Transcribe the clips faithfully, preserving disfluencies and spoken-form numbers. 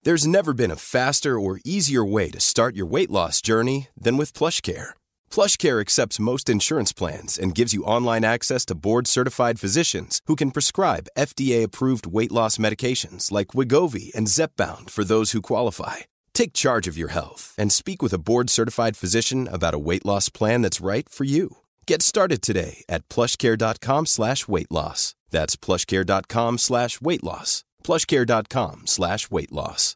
There's never been a faster or easier way to start your weight loss journey than with PlushCare. PlushCare accepts most insurance plans and gives you online access to board-certified physicians who can prescribe F D A-approved weight loss medications like Wegovy and Zepbound for those who qualify. Take charge of your health and speak with a board-certified physician about a weight loss plan that's right for you. Get started today at plushcare.com slash weight loss. That's plushcare.com slash weight loss. plushcare.com slash weight loss.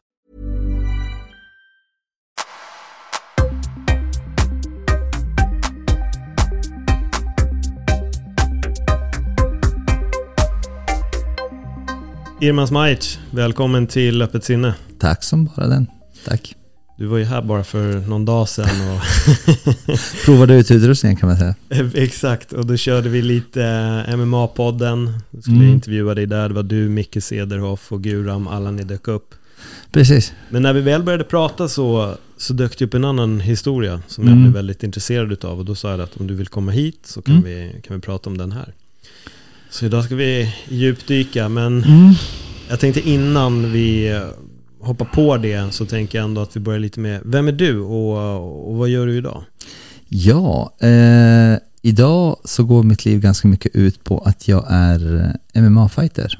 Irman Smajic, välkommen till Öppet sinne. Tack som bara den. Tack. Du var ju här bara för någon dag sedan och provade ut utrustningen kan man säga. Exakt, och då körde vi lite M M A-podden. Jag skulle mm. intervjua dig där. Det var du, Micke Cederhoff och Guram, alla ni dök upp. Precis. Men när vi väl började prata så, så dök det upp en annan historia som mm. jag blev väldigt intresserad utav. Och då sa jag att om du vill komma hit så kan, mm. vi, kan vi prata om den här. Så idag ska vi djupdyka, men mm. jag tänkte innan vi hoppar på det så tänker jag ändå att vi börjar lite med, vem är du och, och vad gör du idag? Ja, eh, idag så går mitt liv ganska mycket ut på att jag är M M A-fighter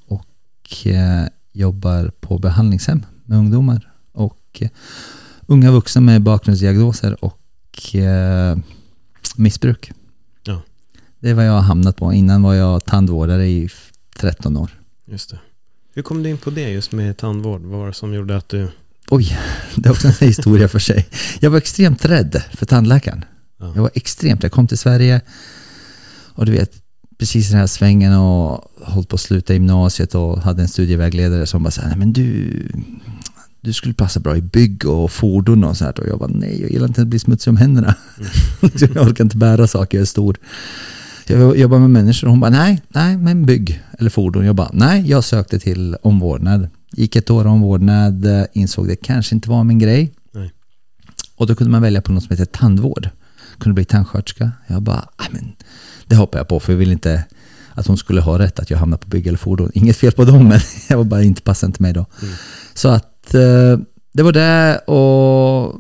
och eh, jobbar på behandlingshem med ungdomar och eh, unga vuxna med bakgrundsdiagnoser och eh, missbruk. Ja. Det är vad jag har hamnat på. Innan var jag tandvårdare i tretton år. Just det. Hur kom du in på det just med tandvård? Vad var det som gjorde att du... Oj, det är också en historia för sig. Jag var extremt rädd för tandläkaren. Ja. Jag var extremt rädd. Jag kom till Sverige och du vet, precis den här svängen och hållit på att sluta gymnasiet och hade en studievägledare som bara sa, nej men du, du skulle passa bra i bygg och fordon och så här. Och jag bara, nej, jag gillar inte att bli smutsig om händerna. Mm. Jag orkar inte bära saker, jag är stor. Jag jobbar med människor och hon bara, nej, nej, men bygg eller fordon. Jag bara, nej, jag sökte till omvårdnad. Gick ett år omvårdnad, insåg det kanske inte var min grej. Nej. Och då kunde man välja på något som heter tandvård. Kunde bli tandsköterska. Jag bara, men det hoppar jag på för jag vill inte att hon skulle ha rätt att jag hamnar på bygg eller fordon. Inget fel på dem, men jag var bara inte passande till mig då. Mm. Så att eh, det var det och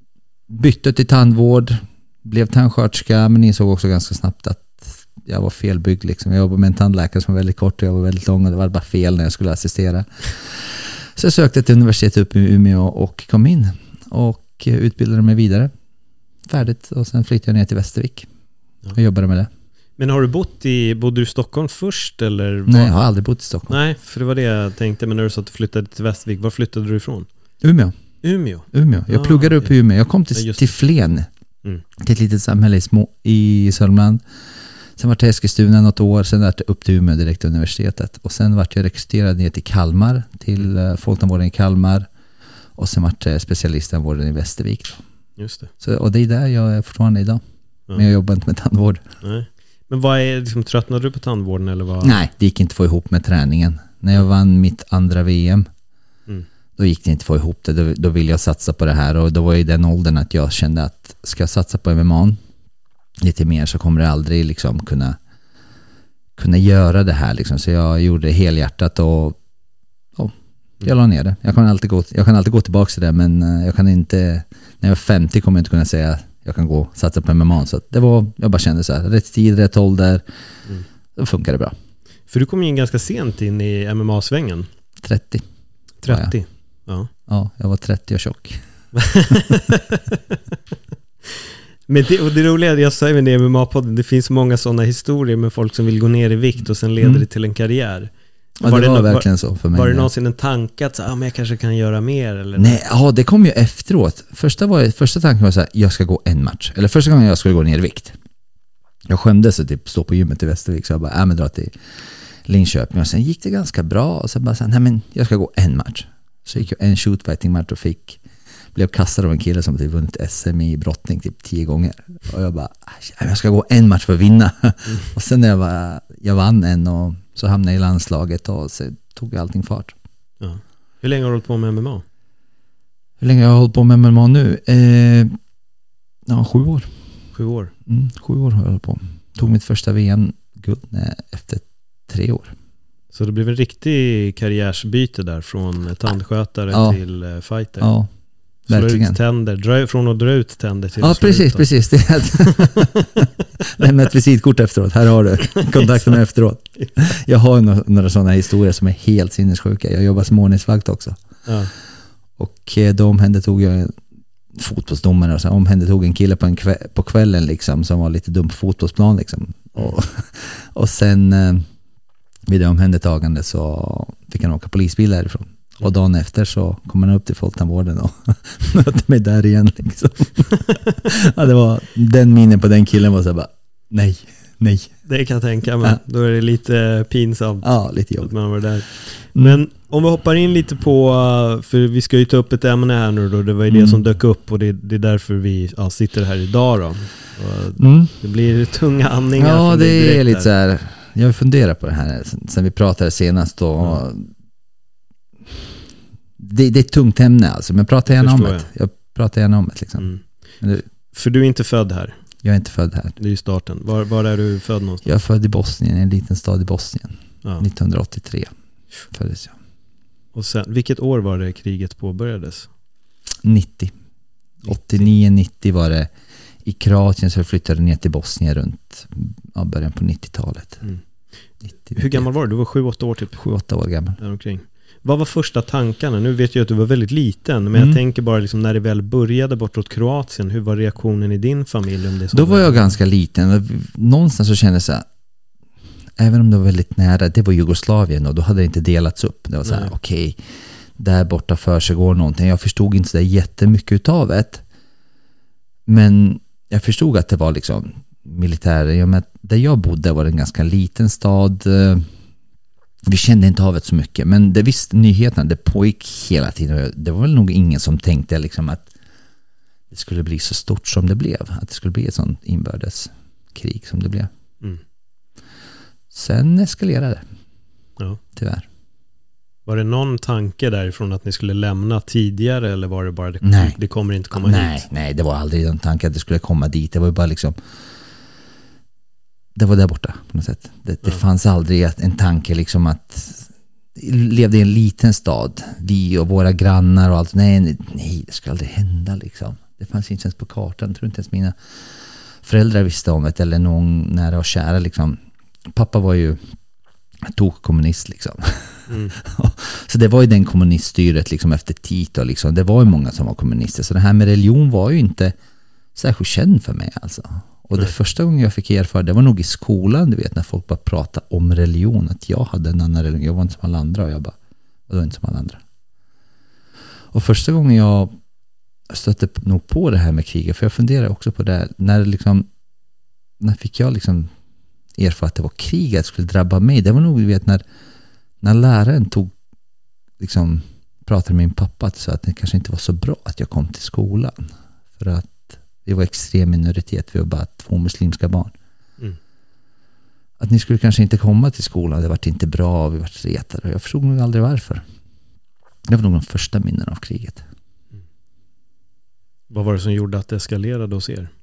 bytte till tandvård. Blev tandsköterska, men insåg också ganska snabbt att jag var felbyggd liksom. Jag jobbade med en tandläkare som var väldigt kort och jag var väldigt lång och det var bara fel när jag skulle assistera. Så jag sökte till universitetet upp i Umeå och kom in och utbildade mig vidare. Färdigt och sen flyttade jag ner till Västervik och jobbade med det. Men har du bott i, bodde du i Stockholm först eller? Var... Nej, jag har aldrig bott i Stockholm. Nej, för det var det jag tänkte, men när du sa att du flyttade till Västervik, var flyttade du ifrån? Umeå. Umeå? Umeå. Jag ah, pluggade upp i Umeå. Jag kom till, till Flen, mm. till ett litet samhälle i, små, i Sörmland. Sen var jag i Eskilstuna något år, sen var jag upp till Umeå direkt till universitetet. Och sen var jag rekryterad ner till Kalmar, till uh, folktandvården i Kalmar. Och sen var jag specialisttandvården i Västervik. Då. Just det. Så, och det är där jag är fortfarande idag. Ja. Men jag jobbar inte med tandvård. Nej. Men vad är, liksom, tröttnade du på tandvården? Eller vad? Nej, det gick inte att få ihop med träningen. När jag vann mitt andra V M, mm. då gick det inte att få ihop det. Då, då ville jag satsa på det här. Och då var jag i den åldern att jag kände att ska jag satsa på M M A lite mer så kommer det aldrig liksom kunna kunna göra det här liksom. Så jag gjorde det helhjärtat och, och jag la ner det. Jag kan alltid gå, jag kan alltid gå tillbaka till det, men jag kan inte, när jag är femtio kommer jag inte kunna säga jag kan gå och satsa på M M A. Så det var, jag bara kände så här, rätt tid, rätt ålder, mm. då funkar det bra. För du kom in ganska sent in i M M A-svängen. trettio. trettio? Ja. Ja, jag var trettio och tjock. Men det, och det roliga, jag sa ju med det M M A-podden, det finns många sådana historier med folk som vill gå ner i vikt och sen leder mm. det till en karriär. Ja, var det var det verkligen var, så för mig. Var det någonsin en tanke att så, ah, men jag kanske kan göra mer? Eller nej, ja, det kom ju efteråt. Första, var, första tanken var så här, jag ska gå en match. Eller första gången jag skulle gå ner i vikt. Jag skämdes att typ stå på gymmet i Västervik, så jag bara, äh, men dra till Linköping. Och sen gick det ganska bra och sen bara så här, nej men jag ska gå en match. Så gick jag en shootfighting-match och fick blev kastad av en kille som typ vunnit S M i brottning typ tio gånger. Och jag bara, jag ska gå en match för att vinna. Mm. Och sen när jag, var, jag vann en och så hamnade jag i landslaget och så tog allting fart. Ja. Hur länge har du hållit på med M M A? Hur länge har jag hållit på med M M A nu? Eh, ja, sju år. Sju år? Mm, sju år har jag hållit på. Tog mitt första V M-guld efter tre år. Så det blev en riktig karriärsbyte där från tandskötare ja. till uh, fighter. Ja, slå verkligen. ut tänder, dra, från att dra ut tänder till ja, att slå precis, ut dem. precis. Det är lämna ett visitkort efteråt. Här har du kontakterna efteråt. Jag har några, några sådana historier som är helt sinnessjuka. Jag jobbar som ordningsvakt också. Ja. Och då omhändertog jag en fotbollsdomare och så omhändertog en kille på, en kväll, på kvällen liksom, som var lite dum på fotbollsplan liksom. Och, och sen eh, vid det omhändertagande så fick han åka polisbil därifrån. Och dagen efter så kom han upp till folktandvården och mötte mig där igen liksom. Ja, det var den minnen på den killen var så bara nej, nej. Det kan jag tänka mig. Ja. Då är det lite pinsamt. Ja, lite jobbigt. Man var där. Men om vi hoppar in lite på, för vi ska ju ta upp ett ämne här nu då, det var ju det mm. som dök upp och det, det är därför vi ja, sitter här idag då. Mm. Det blir tunga andningar. Ja, det är, är lite så här, jag funderar på det här sen, sen vi pratade senast då. Mm. Det, det är ett tungt ämne alltså, men jag pratar gärna om det. Jag. jag pratar gärna om det liksom. Mm. Men det, för du är inte född här? Jag är inte född här. Det är ju starten. Var, var är du född någonstans? Jag är född i Bosnien, en liten stad i Bosnien. Ja. nittonhundraåttiotre föddes jag. Och sen, vilket år var det kriget påbörjades? nittio. åttionio nittio var det i Kroatien, så jag flyttade ner till Bosnien runt ja, början på nittiotalet. Mm. nittio, Hur gammal var du? Du var sju åtta år typ? sju åtta år gammal. Där omkring. Vad var första tankarna? Nu vet jag att du var väldigt liten, men mm. jag tänker bara liksom när det väl började bortåt Kroatien, hur var reaktionen i din familj? Om det Då var jag ganska liten. Någonstans så kände jag så här, även om det var väldigt nära, det var Jugoslavien och då hade det inte delats upp. Det var så här, okej, okay, där borta för sig går någonting. Jag förstod inte så jättemycket utav det. Men jag förstod att det var liksom militärer. Där jag bodde var det en ganska liten stad. Vi kände inte av det så mycket, men det visst, nyheterna, det pågick hela tiden. Det var väl nog ingen som tänkte liksom att det skulle bli så stort som det blev. Att det skulle bli ett sånt inbördeskrig som det blev. Mm. Sen eskalerade det. Ja. Tyvärr. Var det någon tanke därifrån att ni skulle lämna tidigare, eller var det bara det, nej. det kommer inte komma nej, hit? Nej, det var aldrig en tanke att det skulle komma dit. Det var bara liksom, det var där borta på något sätt. Det, det ja. fanns aldrig en tanke liksom att levde i en liten stad, vi och våra grannar och allt. Nej, nej, det skulle aldrig hända liksom. Det fanns inte ens på kartan. Jag tror inte ens mina föräldrar visste om det, eller någon nära och kära liksom. Pappa var ju tog kommunist liksom. Mm. Så det var ju den kommuniststyret liksom efter Tito liksom. Det var ju många som var kommunister. Så det här med religion var ju inte särskilt känd för mig alltså. Och det första gången jag fick erfara, det var nog i skolan, du vet, när folk bara pratade om religion, att jag hade en annan religion. Jag var inte som alla andra och jag bara, jag var inte som alla andra. Och första gången jag stötte nog på det här med kriget, för jag funderar också på det, när liksom, när fick jag liksom erfara att det var kriget att skulle drabba mig. Det var nog, du vet, när, när läraren tog liksom, pratade med min pappa så att det kanske inte var så bra att jag kom till skolan. För att vi var extrem minoritet, vi var bara två muslimska barn. Mm. Att ni skulle kanske inte komma till skolan, det var inte bra, vi var retade. Jag förstod nog aldrig varför. Det var nog de första minnen av kriget. Mm. Vad var det som gjorde att det eskalerade hos er?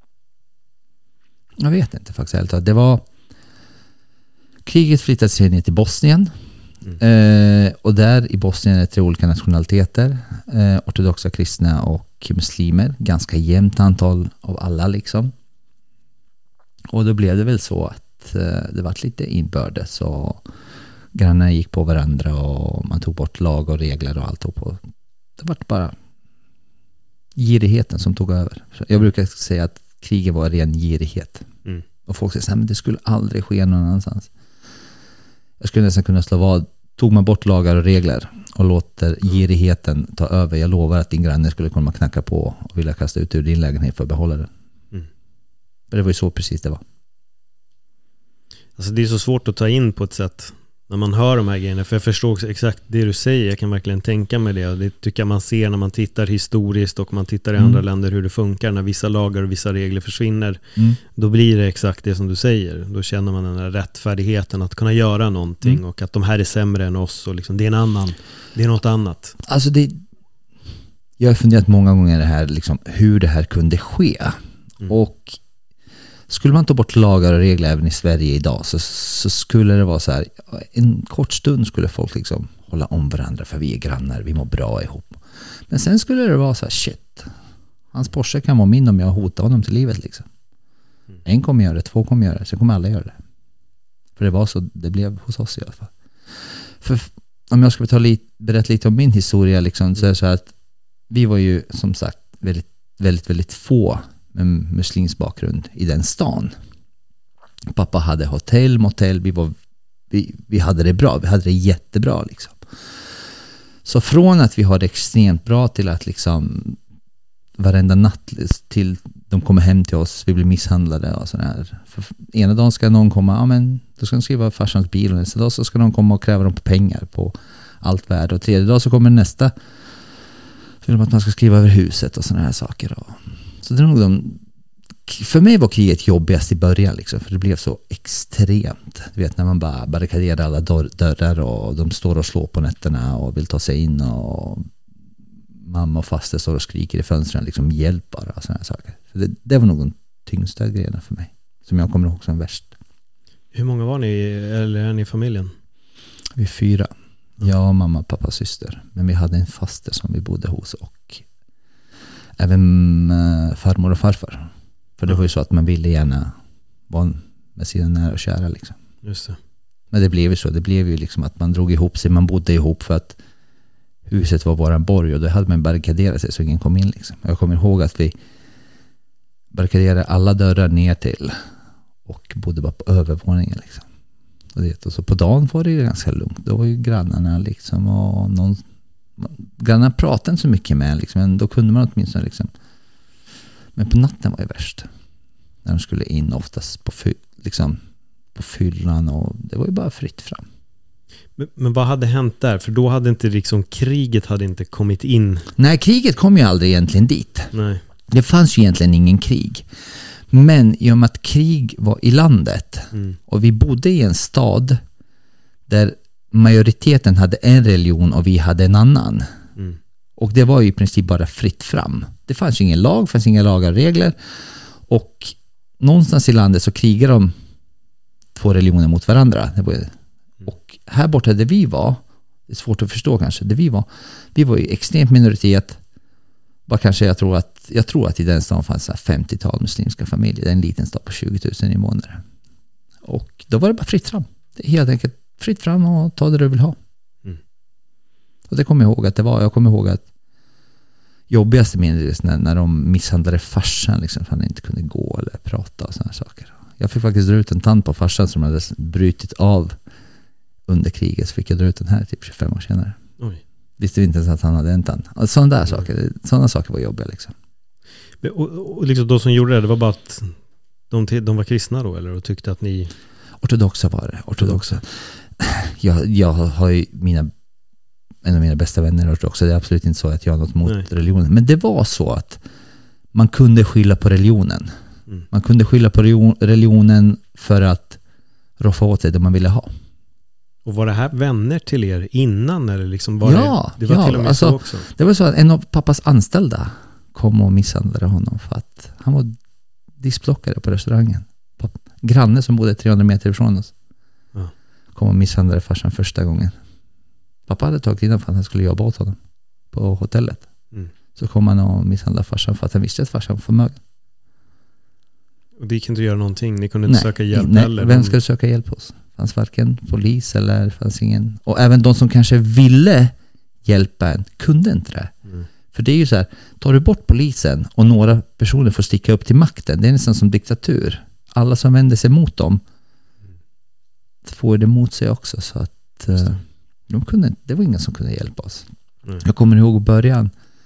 Jag vet inte faktiskt. Det var kriget flyttade sig ner till Bosnien. Mm. Eh, och där i Bosnien är det tre olika nationaliteter. Eh, ortodoxa kristna och muslimer. Ganska jämnt antal av alla liksom. Och då blev det väl så att eh, det var lite inbördes och grannarna gick på varandra och man tog bort lag och regler och allt. Och det var bara girigheten som tog över. Jag brukar säga att kriget var ren girighet. Mm. Och folk säger att det skulle aldrig ske någon annanstans. Jag skulle nästan kunna slå vad. Tog man bort lagar och regler och låter girigheten ta över, jag lovar att din granne skulle komma knacka på och vilja kasta ut ur din lägenhet för att behålla den. Mm. Men det var ju så precis det var. Alltså det är så svårt att ta in på ett sätt när man hör de här grejerna, för jag förstår exakt det du säger, jag kan verkligen tänka mig det, och det tycker jag man ser när man tittar historiskt och man tittar i mm. andra länder hur det funkar, när vissa lagar och vissa regler försvinner, mm. då blir det exakt det som du säger, då känner man den här rättfärdigheten att kunna göra någonting mm. och att de här är sämre än oss och liksom, det är en annan, det är något annat. Alltså det, jag har funderat många gånger det här liksom, hur det här kunde ske mm. och skulle man ta bort lagar och regler även i Sverige idag så, så skulle det vara så här, en kort stund skulle folk liksom hålla om varandra för vi är grannar, vi mår bra ihop. Men sen skulle det vara så här, shit, hans Porsche kan vara min om jag hotar honom till livet liksom. En kommer göra det, två kommer göra det, sen kommer alla göra det. För det var så det blev hos oss i alla fall. För om jag ska ta lite, berätta lite om min historia liksom, så är det så här att vi var ju som sagt väldigt, väldigt, väldigt få med muslims bakgrund i den stan. Pappa hade hotell, motell, vi, var, vi, vi hade det bra, vi hade det jättebra liksom. Så från att vi har det extremt bra till att liksom varenda natt till de kommer hem till oss, vi blir misshandlade och sådär. För ena dagen ska någon komma, ja men då ska de skriva farsans bil och nästa dag så ska de komma och kräva dem på pengar på allt värde och tredje dag så kommer nästa så vill de att man ska skriva över huset och sådana här saker. Så det är nog de, för mig var kriget jobbigast i början liksom, för det blev så extremt. Du vet när man bara barrikaderar alla dörrar och de står och slår på nätterna och vill ta sig in och mamma och faster står och skriker i fönstren liksom hjälp bara och sådana här saker. Så det, det var nog de tyngsta grejerna för mig som jag kommer ihåg som värst. Hur många var ni eller är ni i familjen? Vi är fyra. Jag, mamma, pappa, syster. Men vi hade en faster som vi bodde hos och även äh, farmor och farfar. För det var ju så att man ville gärna vara med sina nära och kära liksom. Just det. Men det blev ju så. Det blev ju liksom att man drog ihop sig. Man bodde ihop för att huset var bara en borg och då hade man barrikaderat sig så ingen kom in liksom. Jag kommer ihåg att vi barrikaderade alla dörrar ner till och bodde bara på övervåningen liksom. Och, det, och så på dagen var det ju ganska lugnt. Då var ju grannarna liksom och någon, grannarna pratade inte så mycket med liksom, men då kunde man åtminstone liksom. Men på natten var det värst. När de skulle in oftast på, fy, liksom, på fyllan och det var ju bara fritt fram. Men, men vad hade hänt där? För då hade inte liksom kriget hade inte kommit in. Nej, kriget kom ju aldrig egentligen dit. Nej. Det fanns ju egentligen ingen krig. Men i och med att krig var i landet mm. och vi bodde i en stad där majoriteten hade en religion och vi hade en annan. Mm. Och det var ju i princip bara fritt fram. Det fanns ju ingen lag, fanns inga lagar och regler. Och någonstans i landet så krigar de två religioner mot varandra. Det var, och här borta där vi var, det är svårt att förstå kanske, där vi var, vi var ju extremt minoritet. Bara kanske jag tror att jag tror att i den stan fanns femtiotal muslimska familjer. Det är en liten stad på tjugo tusen invånare. Och då var det bara fritt fram. Det är helt enkelt fritt fram och ta det du vill ha. Mm. Och det kommer jag ihåg att det var. Jag kommer ihåg att jobbigaste minnet när, när de misshandlade farsan liksom, för han inte kunde gå eller prata och sådana saker. Jag fick faktiskt dra ut en tand på farsan som hade brutit av under kriget. Så fick jag dra ut den här typ tjugofem år senare. Oj. Visste vi inte ens att han hade en tand. Sådana där mm. saker. Sådana saker var jobbiga liksom. Och, och liksom de som gjorde det, det var bara att de, de var kristna då eller och tyckte att ni... Ortodoxa var det. Ortodoxa. Jag, jag har ju mina en av mina bästa vänner ortodoxa. Det är absolut inte så att jag har något mot Nej. religionen. Men det var så att man kunde skylla på religionen. Mm. Man kunde skylla på religionen för att roffa åt sig det man ville ha. Och var det här vänner till er innan eller liksom var ja, det, det var ja, till och med alltså, så också? Det var så att en av pappas anställda kom och misshandlade honom för att han var diskblockare på restaurangen. Granne som bodde trehundra meter ifrån oss. Ja. Kom och misshandlade farsan första gången. Pappa hade tagit innan för att han skulle jobba åt honom på hotellet. Mm. Så kom han och misshandlade farsan för att han visste att farsan var förmögen. Och det gick inte att göra någonting? Ni kunde inte nej, söka hjälp nej, eller? Vem skulle söka hjälp hos? Fanns varken polis eller fanns ingen. Och även de som kanske ville hjälpa en kunde inte det. Mm. För det är ju så här, tar du bort polisen och några personer får sticka upp till makten, det är nästan som diktatur. Alla som vänder sig mot dem får det mot sig också. Så att uh, de kunde, det var ingen som kunde hjälpa oss. Mm. Jag kommer ihåg i början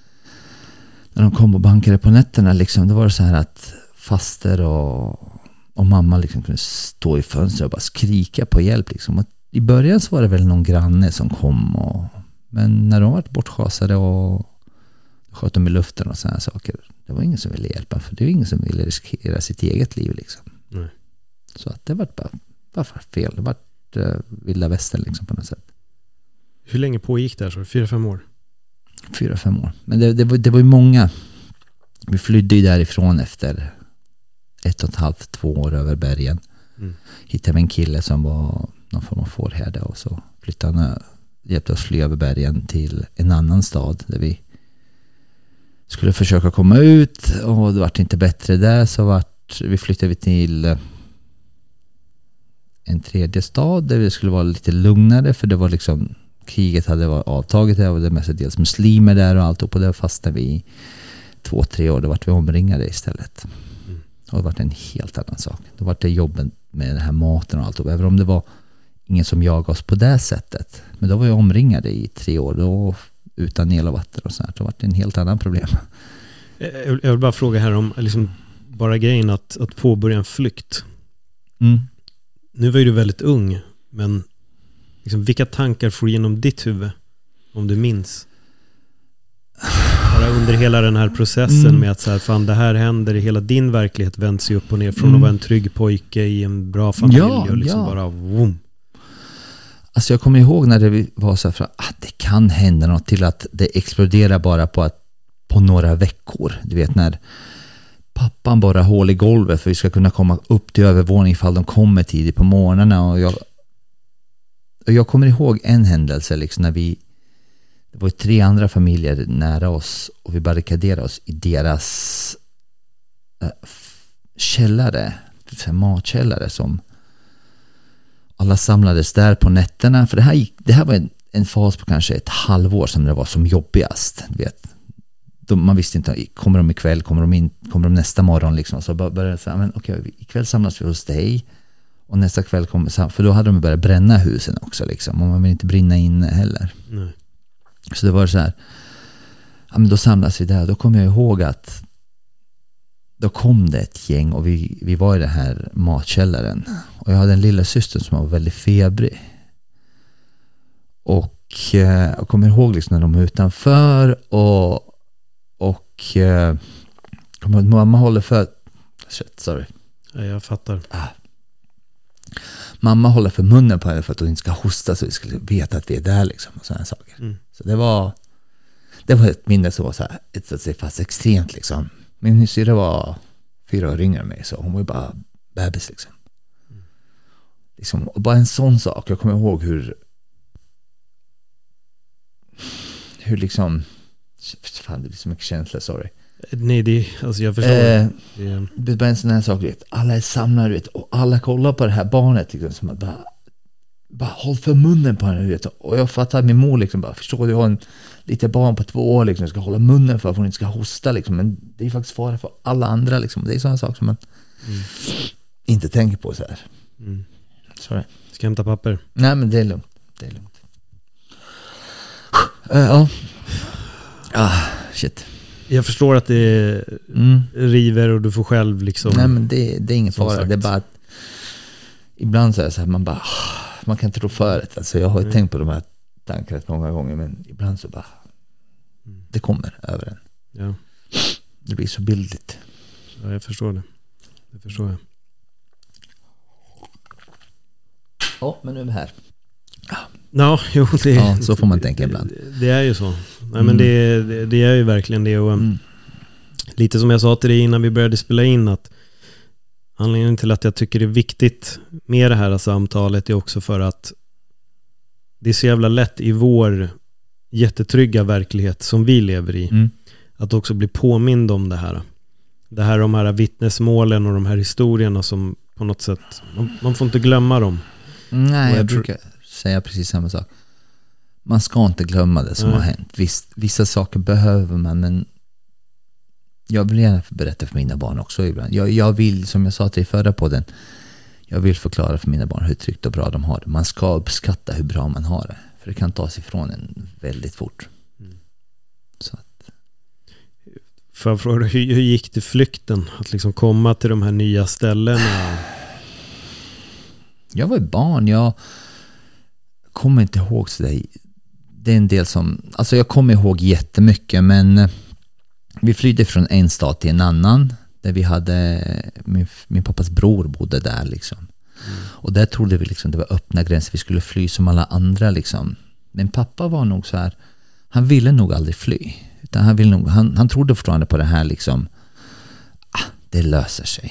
när de kom och bankade på nätterna liksom, det var det så här att faster och Och mamma liksom kunde stå i fönstret och bara skrika på hjälp. Liksom. Och i början så var det väl någon granne som kom. Och, men när de var bortschasade och sköt dem i luften och sådana saker. Det var ingen som ville hjälpa. För det var ingen som ville riskera sitt eget liv. Liksom. Nej. Så att det var bara, bara fel. Det var uh, vilda västern liksom, på något sätt. Hur länge pågick det här? Så? Fyra, fem år? Fyra, fem år. Men det, det, var, det var ju många. Vi flydde ju därifrån efter... ett och ett halvt, två år över bergen. Mm. Hittade vi en kille som var någon form av fårherde och så flyttade han, hjälpte oss fly över bergen till en annan stad där vi skulle försöka komma ut, och det vart inte bättre där, så vart vi flyttade vi till en tredje stad där det skulle vara lite lugnare, för det var liksom kriget hade varit avtaget där och det mestadels muslimer där och allt, och på det fastnade vi i två, tre år. Då vart vi omringade istället. Mm. Och det vart en helt annan sak. Då vart det jobben med den här maten och allt, och även om det var ingen som jagade oss på det sättet, men då var vi omringade i tre år då, utan el och vatten och sånt. Då vart det en helt annan problem. Jag vill bara fråga här om liksom bara grejen att, att påbörja en flykt. Mm. Nu var ju du väldigt ung, men liksom, vilka tankar får genom ditt huvud, om du minns? Bara under hela den här processen mm. med att så här, fan, det här händer, i hela din verklighet vänds ju upp och ner från mm. att vara en trygg pojke i en bra familj ja, och liksom ja. bara boom. Alltså jag kommer ihåg när det var så här, att ah, det kan hända något, till att det exploderar bara på, att, på några veckor. Du vet när pappan bara hål i golvet för vi ska kunna komma upp till övervåning ifall de kommer tidigt på morgnarna. Och jag, och jag kommer ihåg en händelse liksom när vi, det var tre andra familjer nära oss och vi barrikaderade oss i deras äh, källare, matkällare, som alla samlades där på nätterna. För det här, gick, det här var en, en fas på kanske ett halvår som det var som jobbigast. Du vet. De, man visste inte, kommer de ikväll, kommer de, in, kommer de nästa morgon liksom. Så började jag säga, men okej, ikväll samlas vi hos dig och nästa kväll kommer, för då hade de börjat bränna husen också liksom, och man vill inte brinna in heller. Nej. Så det var så här, ja, men då samlas vi där. Då kommer jag ihåg att då kom det ett gäng och vi, vi var i den här matkällaren, och jag hade en lilla syster som var väldigt febrig. Och eh, jag kommer ihåg liksom när de var utanför och och eh, mamma håller för shit, sorry. Ja, jag fattar. Ah. Mamma håller för munnen på henne för att hon inte ska hosta, så vi skulle veta att vi är där liksom, och sådana saker. Mm. Så det var det var ett minne som var så här, ett, fast extremt liksom. Min syster var fyra år yngre än mig, så hon var ju bara bebis liksom. Mm. Liksom, och bara en sån sak. Jag kommer ihåg hur hur liksom fan, det blir så mycket känsla, sorry. Nej, det, alltså jag förstår. Eh, det. det är bara en sån här sak, vet. Alla är samlade, vet, och alla kollar på det här barnet liksom, som att bara, bara håll för munnen på henne, vet. Och jag fattar min mor liksom bara, förstår du, har en lite barn på två år liksom, ska hålla munnen för att hon inte ska hosta liksom, men det är faktiskt fara för alla andra liksom. Det är sådana saker som man mm. inte tänker på så här. Mm. Sorry. Ska hämta papper? Nej, men det är lugnt. Det är lugnt. Uh, ja. Ah, shit. Jag förstår att det mm. river och du får själv liksom. Nej, men det, det är ingen fara. Det är bara att ibland så är det så här, man bara, man kan inte tro för det. Alltså jag har ju mm. tänkt på de här tankarna många gånger, men ibland så bara mm. det kommer över en. Ja. Det blir så bildligt. Ja, jag förstår det. Det förstår jag. Ja, men nu är vi här. Ja, jo, det, ja, så får man tänka ibland. Det, det är ju så. Nej, mm. men det, det, det är ju verkligen det. Och, mm. lite som jag sa till dig innan vi började spela in, att anledningen till att jag tycker det är viktigt med det här samtalet är också för att det är så jävla lätt i vår jättetrygga verklighet som vi lever i mm. att också bli påmind om det här. Det här, de här vittnesmålen och de här historierna som på något sätt, man, man får inte glömma dem. Nej, jag, jag brukar säga precis samma sak. Man ska inte glömma det som Nej. har hänt. Visst, vissa saker behöver man, men jag vill gärna berätta för mina barn också ibland. Jag, jag vill, som jag sa till dig förra podden, jag vill förklara för mina barn hur tryggt och bra de har det. Man ska uppskatta hur bra man har det. För det kan tas ifrån en väldigt fort. Mm. Så att. Får jag fråga, hur, hur gick det flykten? Att liksom komma till de här nya ställena? Jag var barn, jag kommer inte ihåg så där. Det är en del som, alltså jag kommer ihåg jättemycket, men vi flydde från en stad till en annan där vi hade, min, min pappas bror bodde där liksom. Mm. Och där trodde vi liksom det var öppna gränser, vi skulle fly som alla andra liksom. Men pappa var nog så här, han ville nog aldrig fly, utan han ville nog, han, han trodde fortfarande på det här liksom, ah, det löser sig.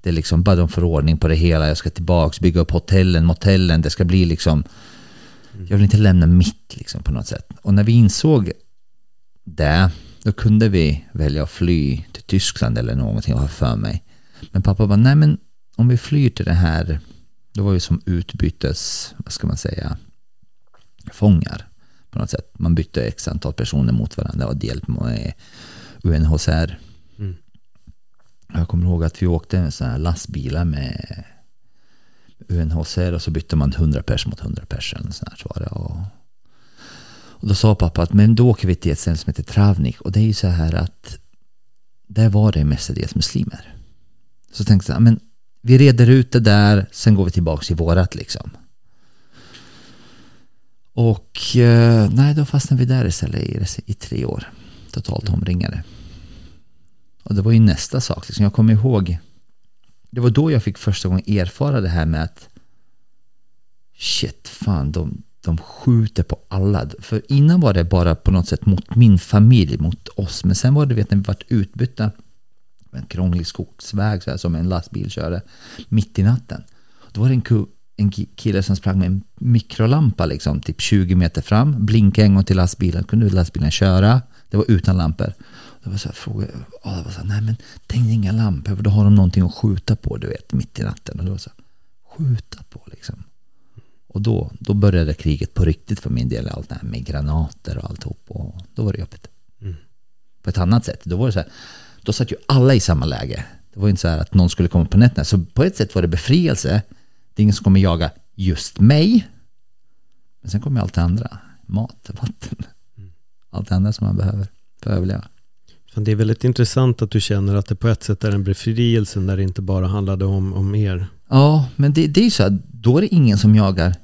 Det är liksom bara de får ordning på det hela. Jag ska tillbaka, bygga upp hotellen, motellen. Det ska bli liksom... Jag vill inte lämna mitt liksom på något sätt. Och när vi insåg det, då kunde vi välja att fly till Tyskland eller någonting och ha för mig. Men pappa bara, nej men om vi flyr till det här, då var vi som utbytes, vad ska man säga, fångar på något sätt. Man bytte x antal personer mot varandra och delat med U N H C R. Mm. Jag kommer ihåg att vi åkte med sådana här lastbilar med U N H C R och så bytte man hundra pers mot hundra pers eller sånt här, så var det. Och, och då sa pappa att men då åker vi till ett ställe som heter Travnik, och det är ju så här att där var det mestadels muslimer. Så tänkte jag, men vi reder ut det där, sen går vi tillbaka till vårat liksom. Och eh, nej, då fastnade vi där istället i, i tre år. Totalt omringade. Och det var ju nästa sak. Liksom. Jag kommer ihåg, det var då jag fick första gången erfara det här med att shit, fan, de, de skjuter på alla. För innan var det bara på något sätt mot min familj, mot oss. Men sen var det, vet ni, vi varit utbytta en krånglig skogsväg så här, som en lastbil körde mitt i natten. Då var det en, ku, en kille som sprang med en mikrolampa liksom, typ tjugo meter fram, blinkade en gång till lastbilen, kunde lastbilen köra, det var utan lampor. Det var så här fråga, oh, det var så här, nej men tänk inga lampor, för då har de någonting att skjuta på, du vet, mitt i natten. Och det var så här, skjuta på liksom. Och då, då började kriget på riktigt för min del, allt det här med granater och alltihop, och då var det jobbigt. Mm. På ett annat sätt, då var det så här, då satt ju alla i samma läge. Det var inte så här att någon skulle komma på nätterna. Så på ett sätt var det befrielse. Det är ingen som kommer jaga just mig. Men sen kommer allt det andra. Mat, vatten. Allt det andra som man behöver för att överleva. Det är väldigt intressant att du känner att det på ett sätt är en befrielse när det inte bara handlade om, om er. Ja, men det, det är ju så här, då är det ingen som jagar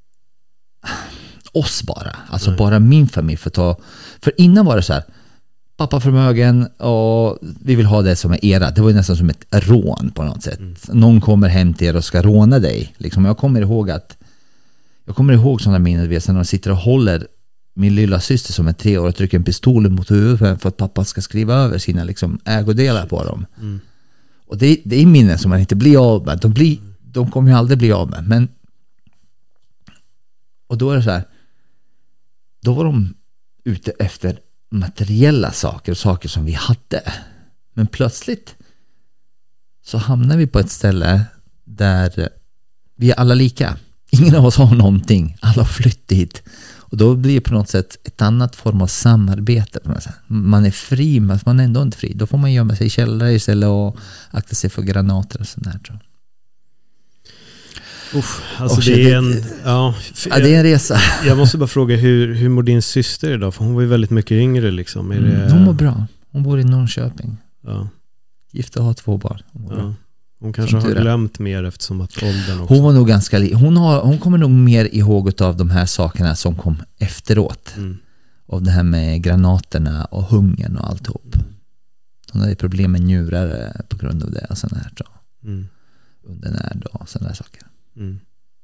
oss bara. Alltså Nej. Bara min familj för att ta. För innan var det så här, pappa förmögen och vi vill ha det som är era. Det var ju nästan som ett rån på något sätt. Mm. Någon kommer hem till er och ska råna dig. Liksom, jag kommer ihåg att jag kommer ihåg sådana minnen när de sitter och håller min lilla syster som är tre år och trycker en pistol mot huvudet för att pappa ska skriva över sina liksom, ägodelar på dem. Mm. Och det, det är minnen som man inte blir av med. De, blir, de kommer ju aldrig bli av med. Men, och då är det så här, då var de ute efter materiella saker och saker som vi hade. Men plötsligt så hamnar vi på ett ställe där vi är alla lika. Ingen av oss har någonting. Alla har flytt dit. Och då blir det på något sätt ett annat form av samarbete. På något sätt. Man är fri, men man är ändå inte fri. Då får man gömma sig i källare istället och akta sig för granater och sånt där, tror jag. Uff, alltså oh, det är en ja, ja, det är en resa. Jag måste bara fråga, hur, hur mår din syster idag? För hon var ju väldigt mycket yngre liksom. Är det... Hon mår bra. Hon bor i Norrköping. Ja. Gift och har två barn. Hon, ja. hon kanske har glömt mer eftersom att åldern också. Hon var nog ganska li- hon, har, hon kommer nog mer ihåg av de här sakerna som kom efteråt. Mm. Av det här med granaterna och hungern och alltihop. Mm. Hon hade problem med njurar på grund av det och sådana här. Mm. Undernärd och sådana här saker. Mm.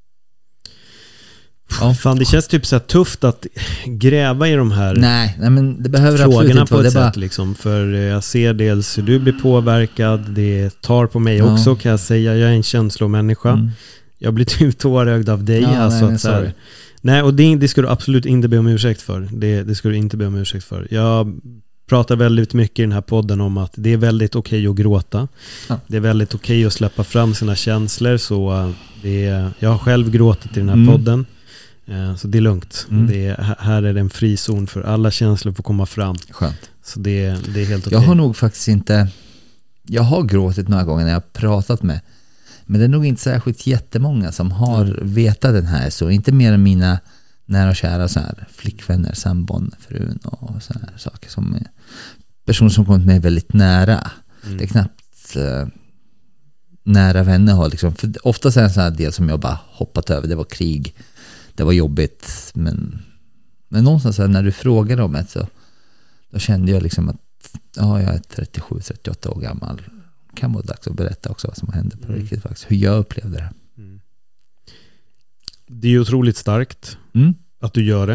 Ja. Fan, det känns typ så här tufft att gräva i de här nej, nej men det behöver frågorna på ett det sätt bara... liksom, för jag ser dels hur du blir påverkad, det tar på mig ja. också, kan jag säga. Jag är en känslomänniska. Mm. Jag blir typ tårögd av dig. Ja, alltså, nej, att, så här, nej, och det, det ska du absolut inte be om ursäkt för. Det, det ska du inte be om ursäkt för. Jag pratar väldigt mycket i den här podden om att det är väldigt okej att gråta. Ja. Det är väldigt okej att släppa fram sina känslor. Så det är, jag har själv gråtit i den här mm. podden. Så det är lugnt. Mm. Det är, här är det en frizon för alla känslor får komma fram. Skönt. Så det, det är helt okej. Jag har nog faktiskt inte... Jag har gråtit några gånger när jag har pratat med... Men det är nog inte särskilt jättemånga som har mm. vetat den här. Så inte mer än mina nära och kära så här, flickvänner, sambon, frun och sådana här saker. Som personer som kommit med väldigt nära. Mm. Det är knappt... Uh, nära vänner har liksom... För ofta är det en sån här del som jag bara hoppat över. Det var krig. Det var jobbigt, men, men någonstans här, när du frågade om det så då kände jag liksom att ja, jag är trettiosju trettioåtta år gammal. Kan vara dags att berätta också vad som hände på mm. riktigt faktiskt. Hur jag upplevde det. Mm. Det är ju otroligt starkt mm. att du gör det.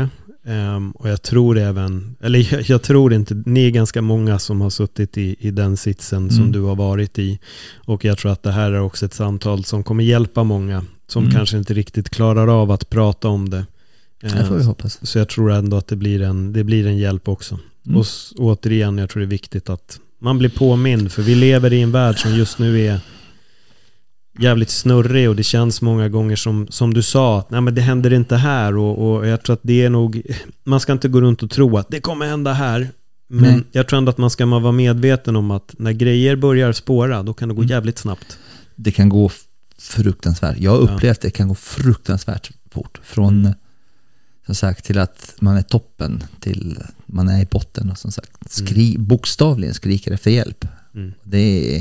Um, och jag tror även, eller jag, jag tror inte, ni är ganska många som har suttit i, i den sitsen mm. som du har varit i. Och jag tror att det här är också ett samtal som kommer hjälpa många som mm. kanske inte riktigt klarar av att prata om det. Det får vi hoppas. Så jag tror ändå att det blir en, det blir en hjälp också. Mm. Och återigen, jag tror det är viktigt att man blir påmind, för vi lever i en värld som just nu är jävligt snurrig, och det känns många gånger som, som du sa, att nej, men det händer inte här, och, och jag tror att det är nog, man ska inte gå runt och tro att det kommer hända här, men nej. Jag tror ändå att man ska vara medveten om att när grejer börjar spåra, då kan det gå mm. jävligt snabbt. Det kan gå fruktansvärt. Jag har upplevt ja. att det kan gå fruktansvärt fort. Från mm. som sagt till att man är toppen till man är i botten och som sagt skri- mm. bokstavligen skriker efter hjälp. Mm. Det är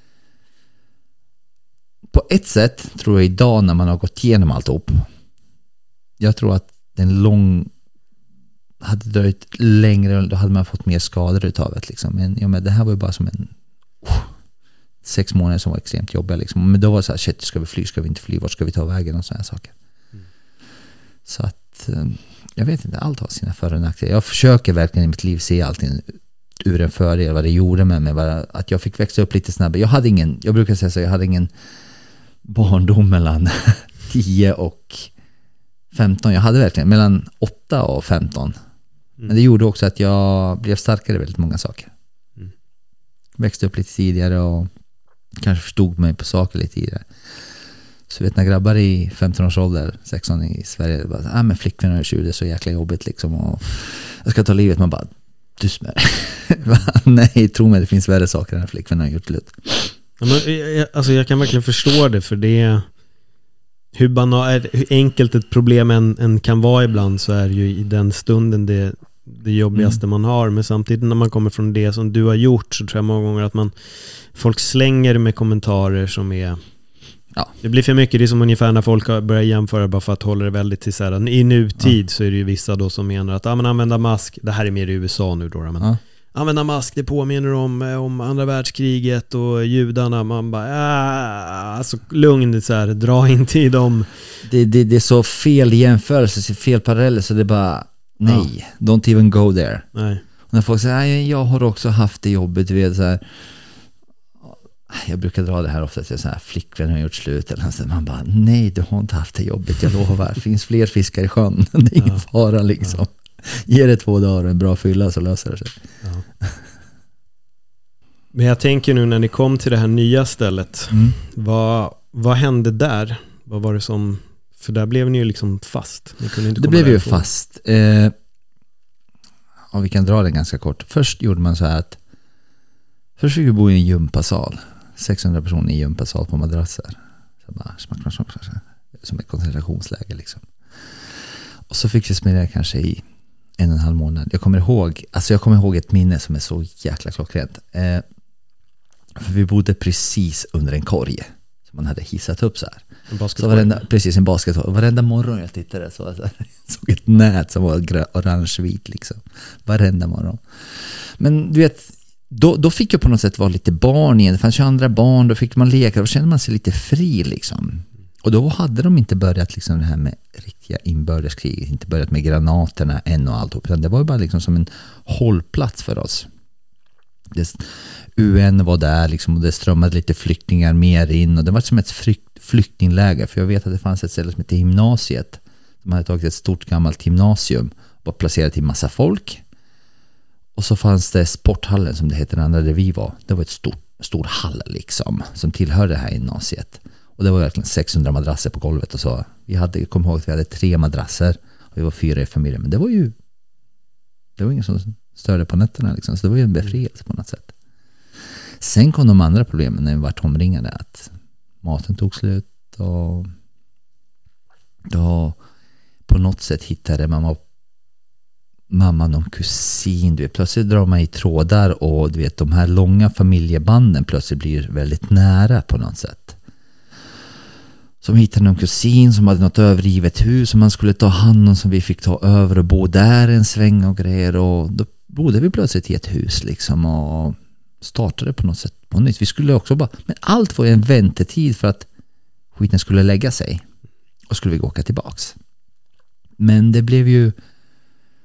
på ett sätt, tror jag idag när man har gått igenom alltihop, jag tror att den lång hade dröjt längre, då hade man fått mer skador utav det liksom. Men, ja, men det här var ju bara som en uh, sex månader som var extremt jobbiga liksom. Men då var det så här, shit, ska vi fly, ska vi inte fly, vart ska vi ta vägen och sådana saker. Mm. Så att jag vet inte, allt har sina för- och nackdelar. Jag försöker verkligen i mitt liv se allting ur en fördel, vad det gjorde med mig, vad, att jag fick växa upp lite snabbare. Jag hade ingen, jag brukar säga så, jag hade ingen barndom mellan tio och femton. Jag hade verkligen mellan åtta och femton. Mm. Men det gjorde också att jag blev starkare i väldigt många saker. Mm. Växte upp lite tidigare och kanske förstod mig på saker lite tidigare. Så vet när grabbar i femton års ålder, sexton i Sverige, bara, ah, men flickvänner är tjugo, det är så jäkla jobbigt liksom, och jag ska ta livet, man bara, du smär. Nej, tro mig, det finns värre saker än flickvänner har gjort slut. Ja, men, jag, alltså jag kan verkligen förstå det, för det är hur, banal, hur enkelt ett problem än, än kan vara ibland, så är ju i den stunden det, det jobbigaste mm. man har. Men samtidigt när man kommer från det som du har gjort, så tror jag många gånger att man folk slänger med kommentarer som är ja. Det blir för mycket. Det är som ungefär när folk börjar jämföra bara för att hålla det väldigt till så här, i nutid ja. Så är det ju vissa då som menar att ah, men använda mask, det här är mer i U S A nu då, men ja. Använda mask, det påminner om, om andra världskriget och judarna. Man bara, ah, alltså lugn, så här, dra inte i dem. Det, det, det är så fel jämförelse, fel paralleller, så det är bara, nej, ja. Don't even go there. Nej. Och när folk säger, jag har också haft det jobbet, du vet, så här, jag brukar dra det här ofta till så här, flickvän har gjort slut eller så. Man bara, nej, du har inte haft det jobbet, jag lovar. Det finns fler fiskar i sjön, det är ingen ja. fara liksom. Ja. Ge det två dagar och en bra fylla så löser det sig. Ja. Men jag tänker nu när ni kom till det här nya stället, mm. vad, vad hände där? Vad var det som, för där blev ni ju liksom fast. Ni kunde inte det komma blev ju därifrån. fast. Eh, och vi kan dra det ganska kort. Först gjorde man så här att först fick vi bo i en gympasal. sexhundra personer i gympasal på madrasser. Så bara, smack, smack, smack, smack, som ett koncentrationsläge liksom. Och så fick vi smida kanske i en och en halv månad. Jag kommer ihåg, alltså jag kommer ihåg ett minne som är så jäkla klockrent. Eh, för vi bodde precis under en korg som man hade hissat upp så här. En så varenda, precis en basketkorg. Varenda morgon jag tittade så, så jag såg ett nät som var grö- orange-vit liksom. Varenda morgon. Men du vet, Då, då fick jag på något sätt vara lite barn igen. Det fanns ju andra barn, då fick man leka. Då kände man sig lite fri liksom. Och då hade de inte börjat liksom det här med riktiga inbördeskrig. Inte börjat med granaterna än och allt. Utan det var ju bara liksom som en hållplats för oss. Det, U N var där liksom, och det strömmade lite flyktingar mer in. Och det var som ett flykt, flyktingläger. För jag vet att det fanns ett ställe som hette gymnasiet. De hade tagit ett stort gammalt gymnasium och placerat i massa folk. Och så fanns det sporthallen som det heter, den andra där vi var. Det var ett stort, stor hall liksom som tillhörde det här gymnasiet. Och det var verkligen sexhundra madrasser på golvet och så. Vi hade, kom ihåg att vi hade tre madrasser och vi var fyra i familjen. Men det var ju det var ingen som störde på nätterna liksom. Så det var ju en befrielse på något sätt. Sen kom de andra problemen när vi var omringade, att maten tog slut och då på något sätt hittade mamma mamma någon kusin, du vet, plötsligt drar man i trådar och du vet, de här långa familjebanden plötsligt blir väldigt nära på något sätt. Som hittade någon kusin som hade något övergivet hus som man skulle ta hand om, som vi fick ta över och bo där en sväng och grejer, och då bodde vi plötsligt i ett hus liksom och startade på något sätt på nytt. Vi skulle också bara, men allt var ju en väntetid för att skiten skulle lägga sig och skulle vi åka tillbaks. Men det blev ju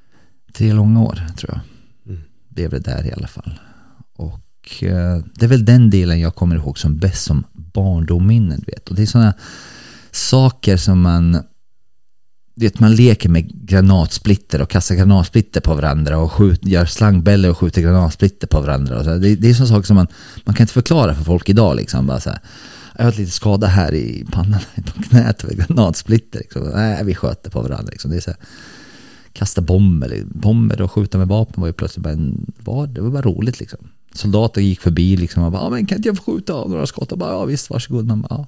tre långa år tror jag. Mm. Blev det där i alla fall. Och eh, det är väl den delen jag kommer ihåg som bäst som barndomminnen, vet. Och det är sådana saker som man vet, man leker med granatsplitter och kastar granatsplitter på varandra och skjut, gör slangbäller och skjuter granatsplitter på varandra. Och så. Det, det är sådana saker som man, man kan inte förklara för folk idag. Liksom. Bara så här, jag har lite skada här i pannan, på knät och granatsplitter. Liksom. Nej, vi sköter på varandra. Liksom. Det är så här, kasta bomber, bomber och skjuta med vapen var ju plötsligt bara en, var, det var bara roligt. Liksom. Soldater gick förbi liksom, och bara, ja, men kan inte jag få skjuta av några skott? Och bara, ja visst, varsågod. Man bara, ja.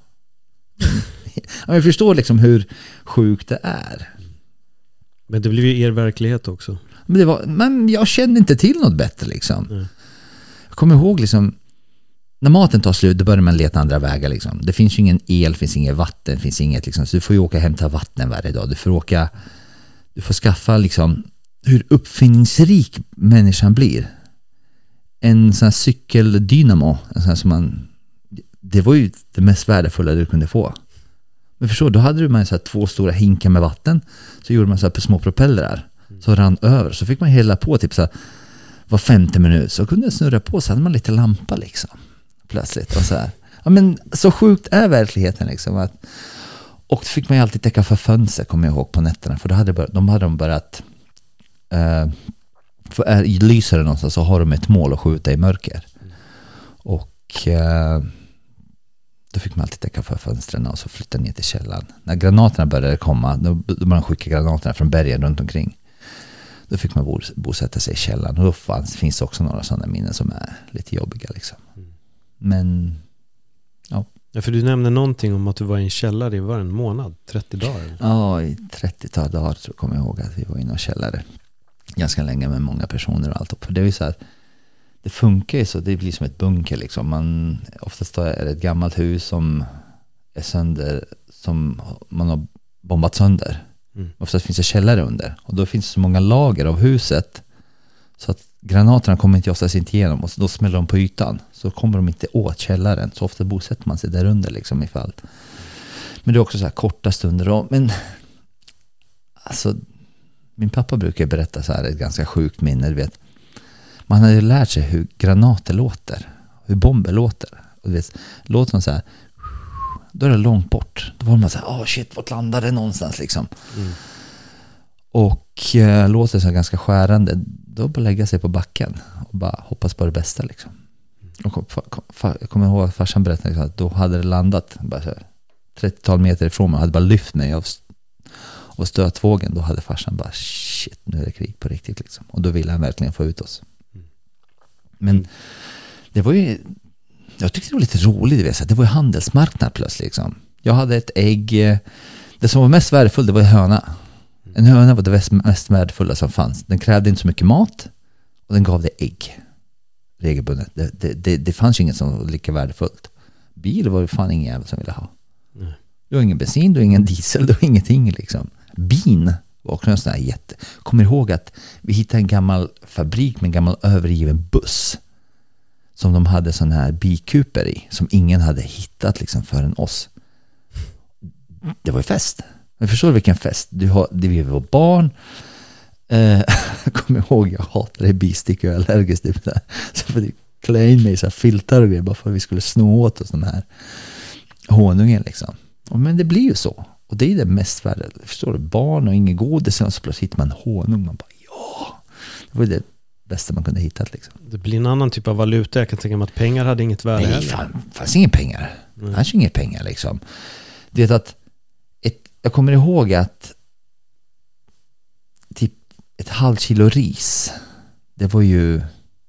Ja, jag förstår liksom hur sjukt det är. Men det blev ju er verklighet också. Men, det var, men jag kände inte till något bättre liksom. Mm. Jag kommer ihåg liksom, när maten tar slut, då börjar man leta andra vägar liksom. Det finns ju ingen el, finns inget vatten, finns inget liksom. Så du får ju åka och hämta vatten varje dag. Du får åka, du får skaffa liksom, hur uppfinningsrik människan blir. En sån här cykeldynamo, en sån här som man, det var ju det mest värdefulla du kunde få. Men förstår, då hade man så här två stora hinkar med vatten, så gjorde man så här små propellrar så rann över, så fick man hälla på typ så här, var femte minut, så kunde det snurra på, så hade man lite lampa liksom plötsligt och så här. Ja, men så sjukt är verkligheten liksom att, och då fick man ju alltid täcka för fönster, kommer jag ihåg, på nätterna, för då hade bör, de hade de börjat eh, för är lyser det någonstans så har de ett mål att skjuta i mörker. Och eh, då fick man alltid täcka för fönstren och så flytta ner till källan. När granaterna började komma, då började man skicka granaterna från bergen runt omkring. Då fick man bosätta sig i källan. Och då fanns, finns det också några sådana minnen som är lite jobbiga liksom. Men ja. Ja, för du nämnde någonting om att du var i en källare i var en månad, trettio dagar. Ja, i trettio dagar så kommer jag ihåg att vi var i någon källare. Ganska länge med många personer och allt. För det är ju så här, det funkar ju så, det blir som ett bunker liksom. Man, oftast är det ett gammalt hus som är sönder, som man har bombat sönder. Mm. Oftast finns det källare under. Och då finns det så många lager av huset så att granaterna kommer inte oftast inte igenom, och då smäller de på ytan. Så kommer de inte åt källaren. Så ofta bosätter man sig där under liksom ifall. Men det är också så här korta stunder. Och, men alltså, min pappa brukar berätta så här, ett ganska sjukt minne, du vet. Man hade ju lärt sig hur granater låter, hur bomber låter. Och du vet, låter de så här, då är det långt bort. Då var man så här, åh oh shit, vart landar det någonstans liksom. Mm. Och äh, låter så här ganska skärande, då bara lägga sig på backen och bara hoppas på det bästa liksom. Och jag kommer ihåg att farsan berättade liksom, att då hade det landat bara så här, trettiotal meter ifrån mig, hade bara lyft mig av och stötvågen, då hade farsan bara shit, nu är det krig på riktigt liksom. Och då ville han verkligen få ut oss. Men det var ju, jag tyckte det var lite roligt, vet, det var ju handelsmarknad plötsligt liksom. Jag hade ett ägg, det som var mest värdefullt, det var en höna. En höna var det mest värdefulla som fanns. Den krävde inte så mycket mat och den gav dig ägg regelbundet. Det, det, det, det fanns ju inget som var lika värdefullt. Bil var det fan ingen jävel som ville ha. Nej. Du har ingen bensin, du har ingen diesel, du har ingenting liksom. Bin var också en sån här jätte. Kommer ihåg att vi hittade en gammal fabrik med en gammal övergiven buss som de hade sån här bikuper i, som ingen hade hittat liksom förrän oss. Det var ju fest. Men förstår du vilken fest? Du har, det vi var barn. Eh, jag kommer ihåg, jag hatade bistick och allergisk typ där. Så för att klä in mig i så här filtar och grejer bara för att vi skulle snå åt oss den här honungen liksom. Och, men det blir ju så. Och det är det mest värde. Förstår du? Barn och ingen godis, och så plötsligt hittar man honung. Man bara, ja. Det var det bästa man kunde hitta liksom. Det blir en annan typ av valuta. Jag kan tänka mig att pengar hade inget värde. Nej, fan, det fanns inga pengar. Det fanns inga pengar liksom. Du vet att ett, jag kommer ihåg att typ ett halvt kilo ris, det var ju,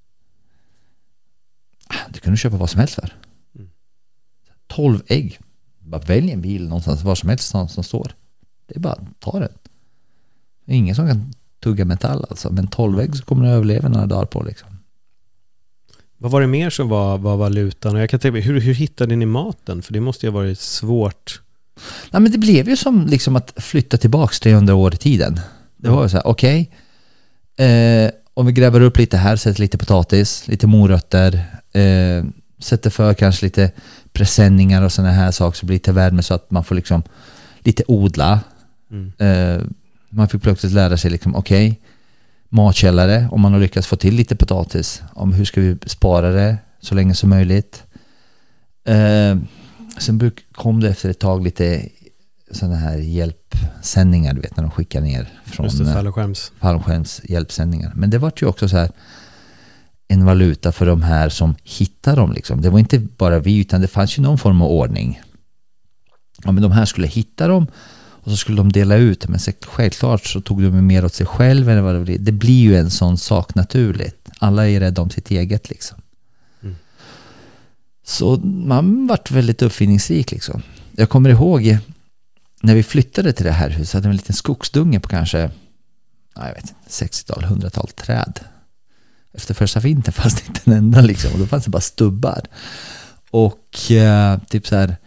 du kunde köpa vad som helst för. tolv ägg. Bara välj en bil någonstans, var som helst som, som står. Det är bara att ta den. Det är ingen som kan tugga metall alltså. Men tolv ägg så kommer du överleva några dagar på liksom. Vad var det mer som var, var valutan? Och jag kan tänka, hur, hur hittade ni maten? För det måste ju ha varit svårt. Nej, men det blev ju som liksom att flytta tillbaks trehundra år i tiden. Det var ju så här, okej. Okay, eh, om vi gräver upp lite här, sätter lite potatis, lite morötter, eh, sätter för kanske lite presenningar och såna här saker, så blir det lite värme så att man får liksom lite odla. Mm. Eh, man fick plötsligt lära sig liksom, okej, okay, matkällare, om man har lyckats få till lite potatis, om hur ska vi spara det så länge som möjligt. Eh, sen kom det efter ett tag lite sådana här hjälpsändningar, du vet, när de skickar ner från Just det, fallskärms. fallskärms hjälpsändningar. Men det var ju också så här en valuta för de här som hittar dem liksom. Det var inte bara vi, utan det fanns ju någon form av ordning. Ja, men de här skulle hitta dem och så skulle de dela ut, men så, självklart så tog de mer åt sig själv än vad det blir. Det blir ju en sån sak naturligt. Alla är rädda om sitt eget liksom. Mm. Så man vart väldigt uppfinningsrik liksom. Jag kommer ihåg när vi flyttade till det här huset, hade vi en liten skogsdunge på kanske, ja, jag vet inte, sextiotal, hundratal träd. Efter första vintern fanns det inte en enda liksom, och då fanns det bara stubbar. Och eh, typ så här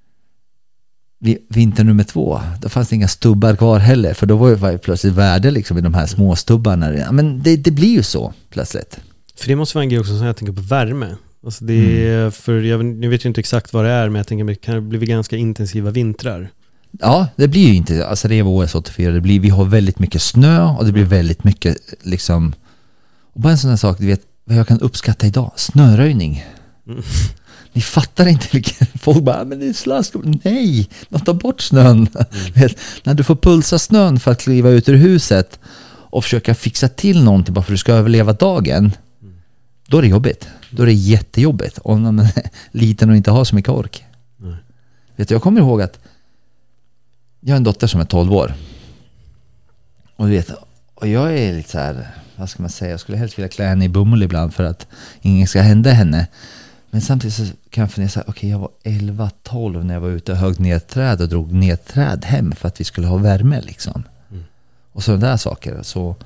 vinter nummer två, då fanns det inga stubbar kvar heller, för då var ju plötsligt värde liksom i de här små stubbarna. Ja, men det, det blir ju så plötsligt. För det måste vara en grej också som jag tänker på värme. Alltså det är, mm. för jag, jag vet ju inte exakt vad det är, men jag tänker att det kan bli ganska intensiva vintrar. Ja, det blir ju inte, alltså det är O S åttiofyra, det blir, vi har väldigt mycket snö och det blir väldigt mycket liksom, och bara en sån här sak, du vet, vad jag kan uppskatta idag, snöröjning. Mm. Ni fattar inte vilken, folk bara, men det är slask. Nej, de tar bort snön. Mm. Vet, när du får pulsa snön för att kliva ut ur huset och försöka fixa till någonting bara för att du ska överleva dagen, mm. då är det jobbigt. Då är det jättejobbigt om man är liten och inte har så mycket ork. Mm. Vet du, jag kommer ihåg att jag har en dotter som är tolv år. Och du vet, och jag är lite så här, vad ska man säga, jag skulle helst vilja klä henne i bomull ibland för att ingen ska hända henne. Men samtidigt så kan jag fundera så här, okej, okay, jag var elva tolv när jag var ute och högg ner träd och drog ner träd hem för att vi skulle ha värme liksom. Mm. Och sådana där saker. Så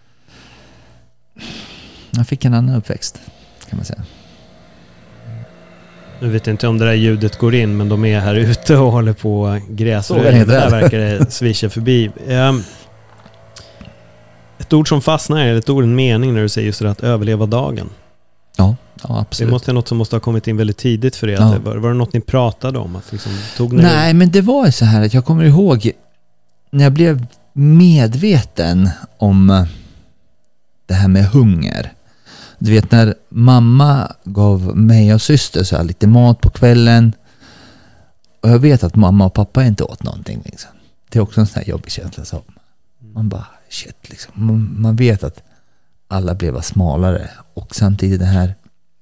jag fick en annan uppväxt, kan man säga. Jag vet inte om det där ljudet går in, men de är här ute och håller på gräsröjen. Där verkar det swisha förbi. Um, ett ord som fastnar är ett ord, en mening när du säger just det, att överleva dagen. Ja, ja, absolut. Det måste vara något som måste ha kommit in väldigt tidigt för er. Ja. Var, var det något ni pratade om? Att liksom, tog ni Nej, men det var så här att jag kommer ihåg när jag blev medveten om det här med hunger. Du vet, när mamma gav mig och syster så här lite mat på kvällen, och jag vet att mamma och pappa inte åt någonting liksom. Det är också en sån här jobbig känsla som man bara, shit liksom. Man, man vet att alla blev smalare, och samtidigt det här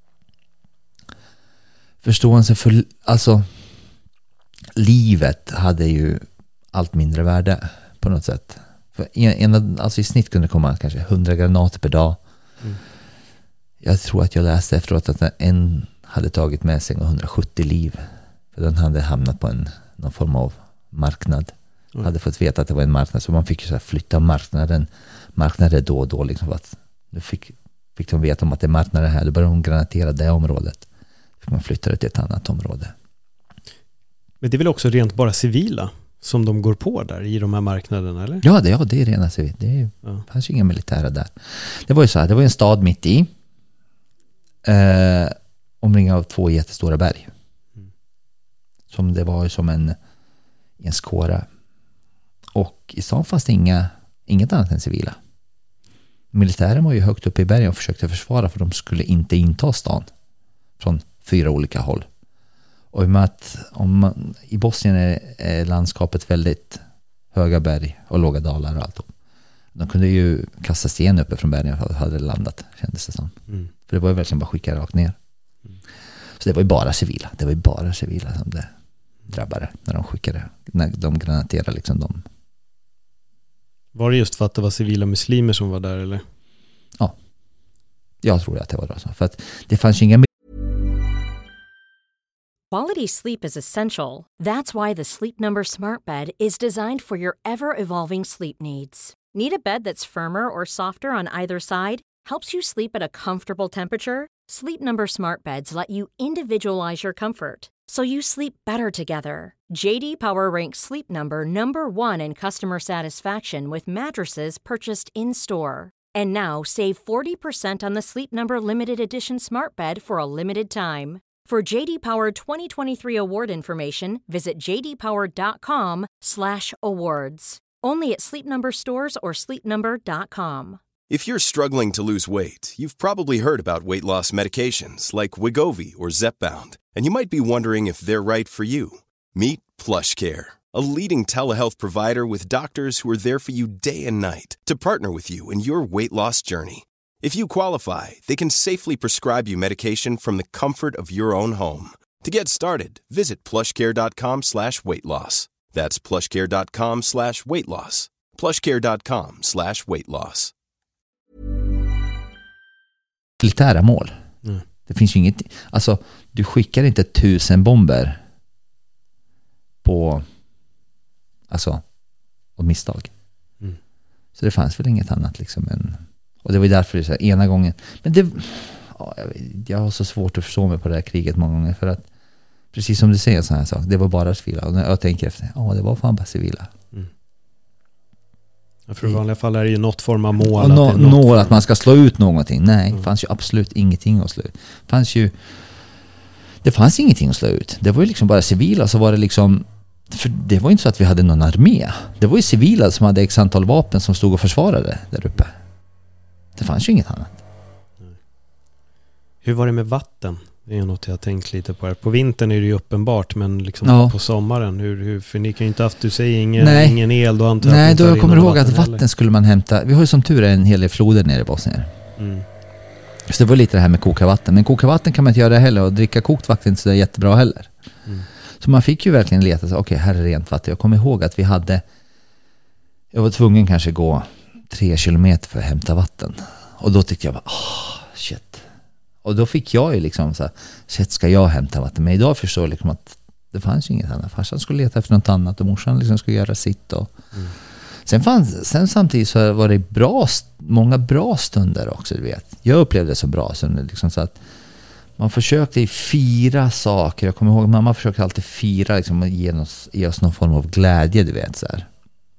förståelse för, alltså livet hade ju allt mindre värde på något sätt. För en, en, alltså i snitt kunde det komma kanske hundra granater per dag. Mm. Jag tror att jag läste efteråt att en hade tagit med sig hundrasjuttio liv. För den hade hamnat på en, någon form av marknad. Mm. Hade fått veta att det var en marknad, så man fick ju så här flytta marknaden marknaden då och då liksom, för att nu fick, fick de veta om att det är marknaden här, då började de granatera det området. Fick man flytta det till ett annat område. Men det är väl också rent bara civila som de går på där i de här marknaderna, eller? Ja, det, ja, det är rena civila. Det är, ja. fanns ju inga militära där. Det var ju så här, det var en stad mitt i. Eh, omringad av två jättestora berg. Mm. Som det var ju som en, en skåra. Och i stan fanns det inga, inget annat än civila. Militären var ju högt uppe i bergen och försökte försvara, för de skulle inte inta stan från fyra olika håll. Och i och med att om man, i Bosnien är, är landskapet väldigt höga berg och låga dalar och allt. De kunde ju kasta sten uppe från bergen och hade landat, kändes det som. Mm. För det var ju verkligen bara skicka rakt ner. Mm. Så det var ju bara civila. Det var ju bara civila som det drabbade när de skickade, när de granaterade liksom dem. Var det just för att det var civila muslimer som var där, eller? Ja. Jag tror att det var det så. För att det fanns ju inga... Quality sleep is essential. That's why the Sleep Number Smart Bed is designed for your ever-evolving sleep needs. Need a bed that's firmer or softer on either side? Helps you sleep at a comfortable temperature? Sleep Number Smart Beds let you individualize your comfort, so you sleep better together. J D Power ranks Sleep Number number one in customer satisfaction with mattresses purchased in-store. And now save forty percent on the Sleep Number Limited Edition Smart Bed for a limited time. For J D Power twenty twenty-three award information, visit j d power dot com slash awards. Only at Sleep Number stores or sleep number dot com. If you're struggling to lose weight, you've probably heard about weight loss medications like Wegovy or Zepbound, and you might be wondering if they're right for you. Meet PlushCare, a leading telehealth provider with doctors who are there for you day and night to partner with you in your weight loss journey. If you qualify, they can safely prescribe you medication from the comfort of your own home. To get started, visit plushcare.com slash weight loss. That's plushcare.com slash weight loss. plushcare.com slash weight loss. Militära mål. Mm. Det finns ju inget, alltså du skickar inte tusen bomber på alltså av misstag. Mm. Så det fanns väl inget annat liksom än, och det var därför det så här, ena gången, men det ja, jag, jag har så svårt att förstå mig på det här kriget många gånger, för att precis som du säger så här sak, det var bara civila, och när jag tänker efter, ja det var fan bara civila. Mm. För i vanliga fall är det ju något form av mål. Och no, att, mål form... att man ska slå ut någonting. Nej, mm. det fanns ju absolut ingenting att slå ut. Det fanns ju det fanns ingenting att slå ut. Det var ju liksom bara civila, så var det liksom, för det var ju inte så att vi hade någon armé. Det var ju civila som hade x antal vapen som stod och försvarade där uppe. Det fanns ju inget annat. Mm. Hur var det med vatten? Det är något jag har tänkt lite på här. På vintern är det ju uppenbart, men liksom ja. på sommaren, hur, hur, för ni kan ju inte haft, du säger ingen, ingen el, då antar jag. Nej, då jag kommer ihåg att vatten heller. Skulle man hämta, vi har ju som tur är en hel del floder nere i Bosnien. Mm. Så det var lite det här med koka vatten, men koka vatten kan man inte göra heller, och dricka kokt vatten är inte så där jättebra heller. Mm. Så man fick ju verkligen leta sig, okej, okay, här är rent vatten. Jag kommer ihåg att vi hade, jag var tvungen kanske gå tre kilometer för att hämta vatten, och då tyckte jag bara, åh, shit. Och då fick jag ju liksom så här, shit, ska jag hämta vatten? Men idag förstår jag liksom att det fanns ju inget annat. Farsan skulle leta efter något annat, och morsan liksom skulle göra sitt. Och mm. sen, fanns, sen samtidigt så var det bra, många bra stunder också, du vet. Jag upplevde det så bra. Så liksom så att man försökte fira saker. Jag kommer ihåg att mamma försökte alltid fira, liksom, och ge oss, ge oss någon form av glädje, du vet. Så här.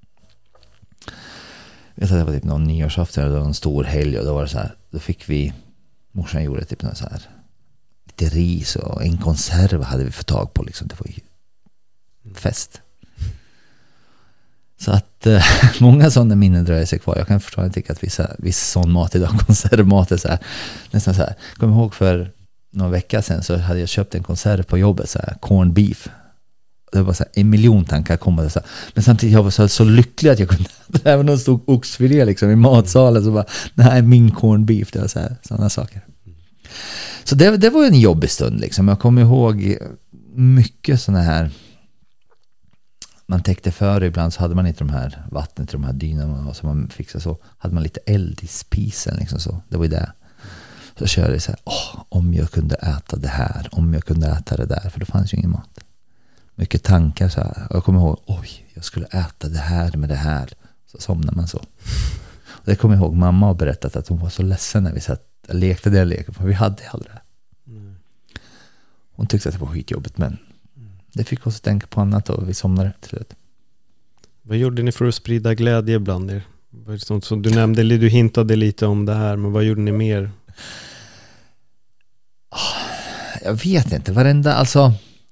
Jag vet att det var typ någon nyårsafton, eller en stor helg, och då var det så här, då fick vi, morsan gjorde typ något så här, lite ris och en konserv hade vi fått tag på liksom. Det var ju fest. Så att eh, många sådana minnen dröjer sig kvar. Jag kan förstå, jag tycker att vissa, viss sån mat idag, konservmat är så här, nästan så här. Jag kommer ihåg för någon vecka sedan så hade jag köpt en konserv på jobbet, så här, corned beef. Det var så här, en miljon tankar kom, så här. Men samtidigt jag var så, så lycklig att jag kunde även någon stod oxfilé liksom i matsalen, så bara, nej, min corned beef, det var så här, sådana saker. Så det, det var en jobbig stund liksom. Jag kommer ihåg mycket sådana här, man täckte för, ibland så hade man inte de här vattnet till de här dynorna, och så man fixade så, hade man lite eld i spisen liksom, så det var ju det. Så körde jag så här, åh, om jag kunde äta det här, om jag kunde äta det där, för det fanns ju ingen mat. Mycket tankar så här. Jag kommer ihåg, oj, jag skulle äta det här med det här. Så somnar man så. Och det kommer jag ihåg, mamma har berättat att hon var så ledsen när vi satt och lekte den leken, för vi hade aldrig det. Mm. Hon tyckte att det var skitjobbigt, men mm. det fick oss att tänka på annat, och vi somnade till slut. Vad gjorde ni för att sprida glädje bland er? Som du nämnde, du hintade lite om det här, men vad gjorde ni mer? Jag vet inte, varenda, alltså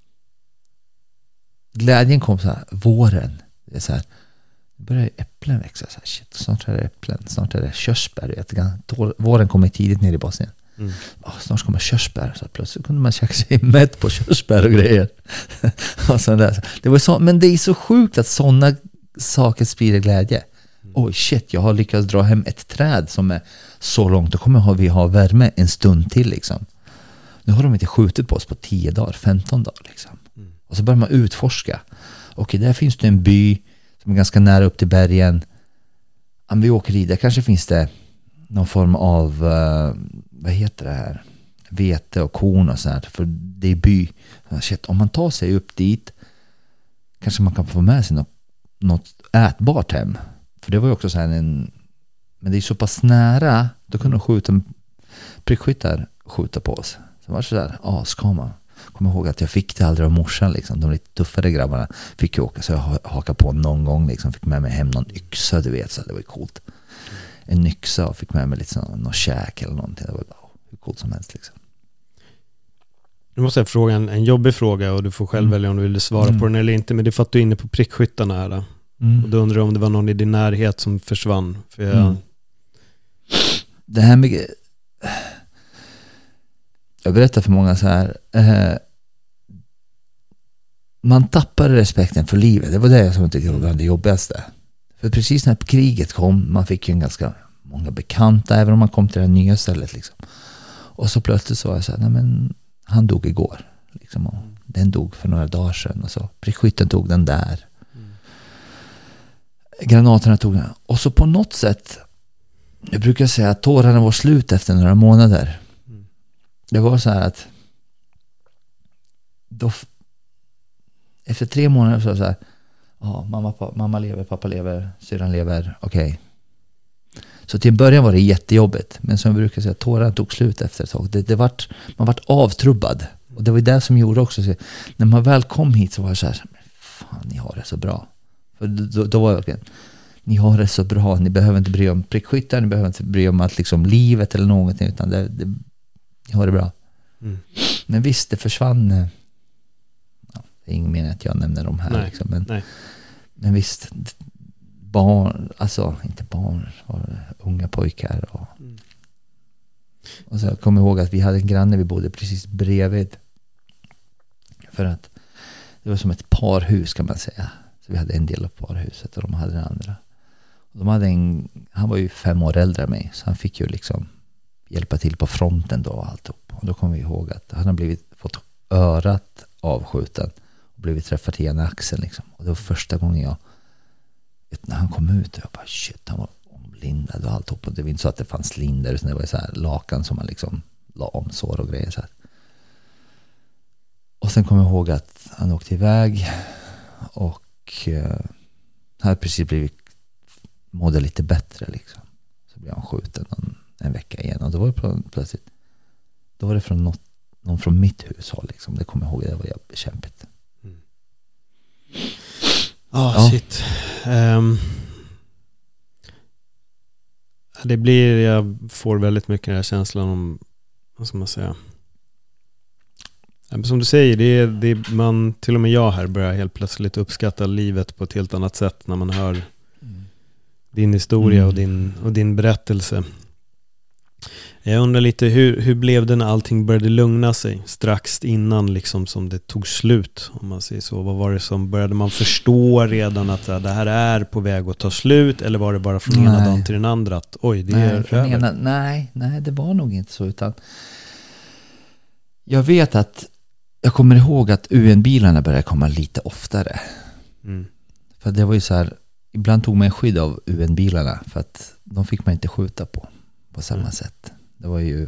glädjen kom så här, våren, det är så här, börjar äpplen växa så här, shit, snart är det äpplen, snart är det körsbär, våren kommer tidigt ner i Bosnien. Mm. Oh, snart kommer körsbär, så plötsligt kunde man käka sig mätt på körsbär och grejer. Och så där. Det var så, men det är så sjukt att sådana saker sprider glädje. Mm. Oj, shit, jag har lyckats dra hem ett träd som är så långt, då kommer vi ha värme en stund till liksom. Nu har de inte skjutit på oss på tio dagar, femton dagar liksom. Mm. Och så börjar man utforska. Okej, där finns det en by som är ganska nära upp till bergen. Om vi åker dit, där kanske finns det någon form av, uh, vad heter det här? Vete och korn och sånt. För det är by. Shit, om man tar sig upp dit, kanske man kan få med sig något, något ätbart hem. För det var ju också så här en, men det är så pass nära, då kunde de skjuta, prickskyttar skjuta på oss. Så var det så där, ja, ska man. Kommer ihåg att jag fick det aldrig av morsan liksom. De lite tuffare grabbarna fick ju åka, så jag hakade på någon gång liksom. Fick med mig hem någon yxa, du vet, så det var ju coolt. En yxa, och fick med mig lite sån, någon käk eller någonting. Det var bara hur coolt som helst liksom. Nu måste jag fråga en, en jobbig fråga, och du får själv mm. välja om du vill svara mm. på den eller inte, men det är för att du är inne på prickskyttarna här. Mm. Och då undrar jag om det var någon i din närhet som försvann. För jag, mm. det här med... Jag berättar för många så här... Eh, man tappar respekten för livet. Det var det som jag tyckte var det jobbigaste. För precis när kriget kom, man fick ju en ganska många bekanta, även om man kom till det nya stället. Liksom. Och så plötsligt så var jag så här, nej men han dog igår. Liksom, och den dog för några dagar sedan. Och så prickskytten tog den där. Mm. Granaterna tog den. Och så på något sätt, jag brukar säga att tårarna var slut efter några månader. Mm. Det var så här att då, efter tre månader så var det så här, ja, mamma, pappa, mamma lever, pappa lever, syrran lever, okej. Okay. Så till början var det jättejobbigt, men som jag brukar säga, tårarna tog slut efter ett tag. Det, det vart, man vart avtrubbad. Och det var det som gjorde också, så när man väl kom hit så var det så här, fan, ni har det så bra. För då, då var jag verkligen, ni har det så bra, ni behöver inte bry om prickskyttar, ni behöver inte bry om att liksom livet eller någonting, utan det, det, ni har det bra. Mm. Men visst, det försvann, ja, det är ingen mening att jag nämner de här. Nej, liksom, men, nej. men visst, barn, alltså inte barn, unga pojkar och, mm. och så jag kommer ihåg att vi hade en granne, vi bodde precis bredvid, för att det var som ett parhus kan man säga, så vi hade en del av parhuset och de hade det andra. Och de hade en, han var ju fem år äldre än mig, så han fick ju liksom hjälpa till på fronten då och allt upp. Och då kommer vi ihåg att han har blivit, fått örat avskjuten och blivit träffad i en axel liksom. Och det var första gången jag, när han kom ut, jag bara shit, han var omlindad och allt upp. Och det var inte så att det fanns linder, utan det var så här lakan som man liksom la om sår och grejer så här. Och sen kom jag ihåg att han åkte iväg och eh, hade precis blivit, mådde lite bättre liksom. Så blev han skjuten en, en vecka igen, och då var det plötsligt, då var det från något, någon från mitt hushåll liksom. Det kommer jag ihåg, det var kämpigt. Mm. Oh, ja, shit. Um, det blir, jag får väldigt mycket den här känslan om, vad ska man säga, som du säger, det är, det är, man, till och med jag här börjar helt plötsligt uppskatta livet på ett helt annat sätt när man hör mm. din historia mm. och, din, och din berättelse. Jag undrar lite, hur, hur blev det när allting började lugna sig strax innan liksom som det tog slut, om man säger så? Vad var det som, började man förstå redan att det här är på väg att ta slut, eller var det bara från nej. ena dagen till den andra att oj, det nej, är över? Ena, nej, nej, det var nog inte så, utan jag vet att jag kommer ihåg att U N-bilarna började komma lite oftare. Mm. För det var ju så här, ibland tog man skydd av U N-bilarna för att de fick man inte skjuta på på samma mm. sätt. Det var ju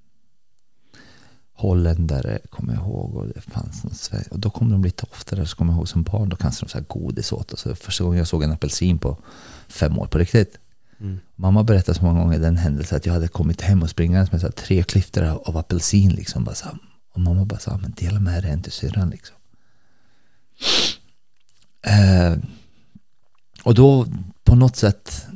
holländare, kommer jag ihåg, och det fanns något Sverige. Och då kom de lite oftare, så kommer jag ihåg som barn, då kanske de så här godis åt. Och så första gången jag såg en apelsin på fem år på riktigt. Mm. Mamma berättade så många gånger den händelsen att jag hade kommit hem och springat med så här tre klyftor av, av apelsin liksom, bara så här. Och mamma bara sa, men dela med det till syrran liksom. Eh, och då på något sätt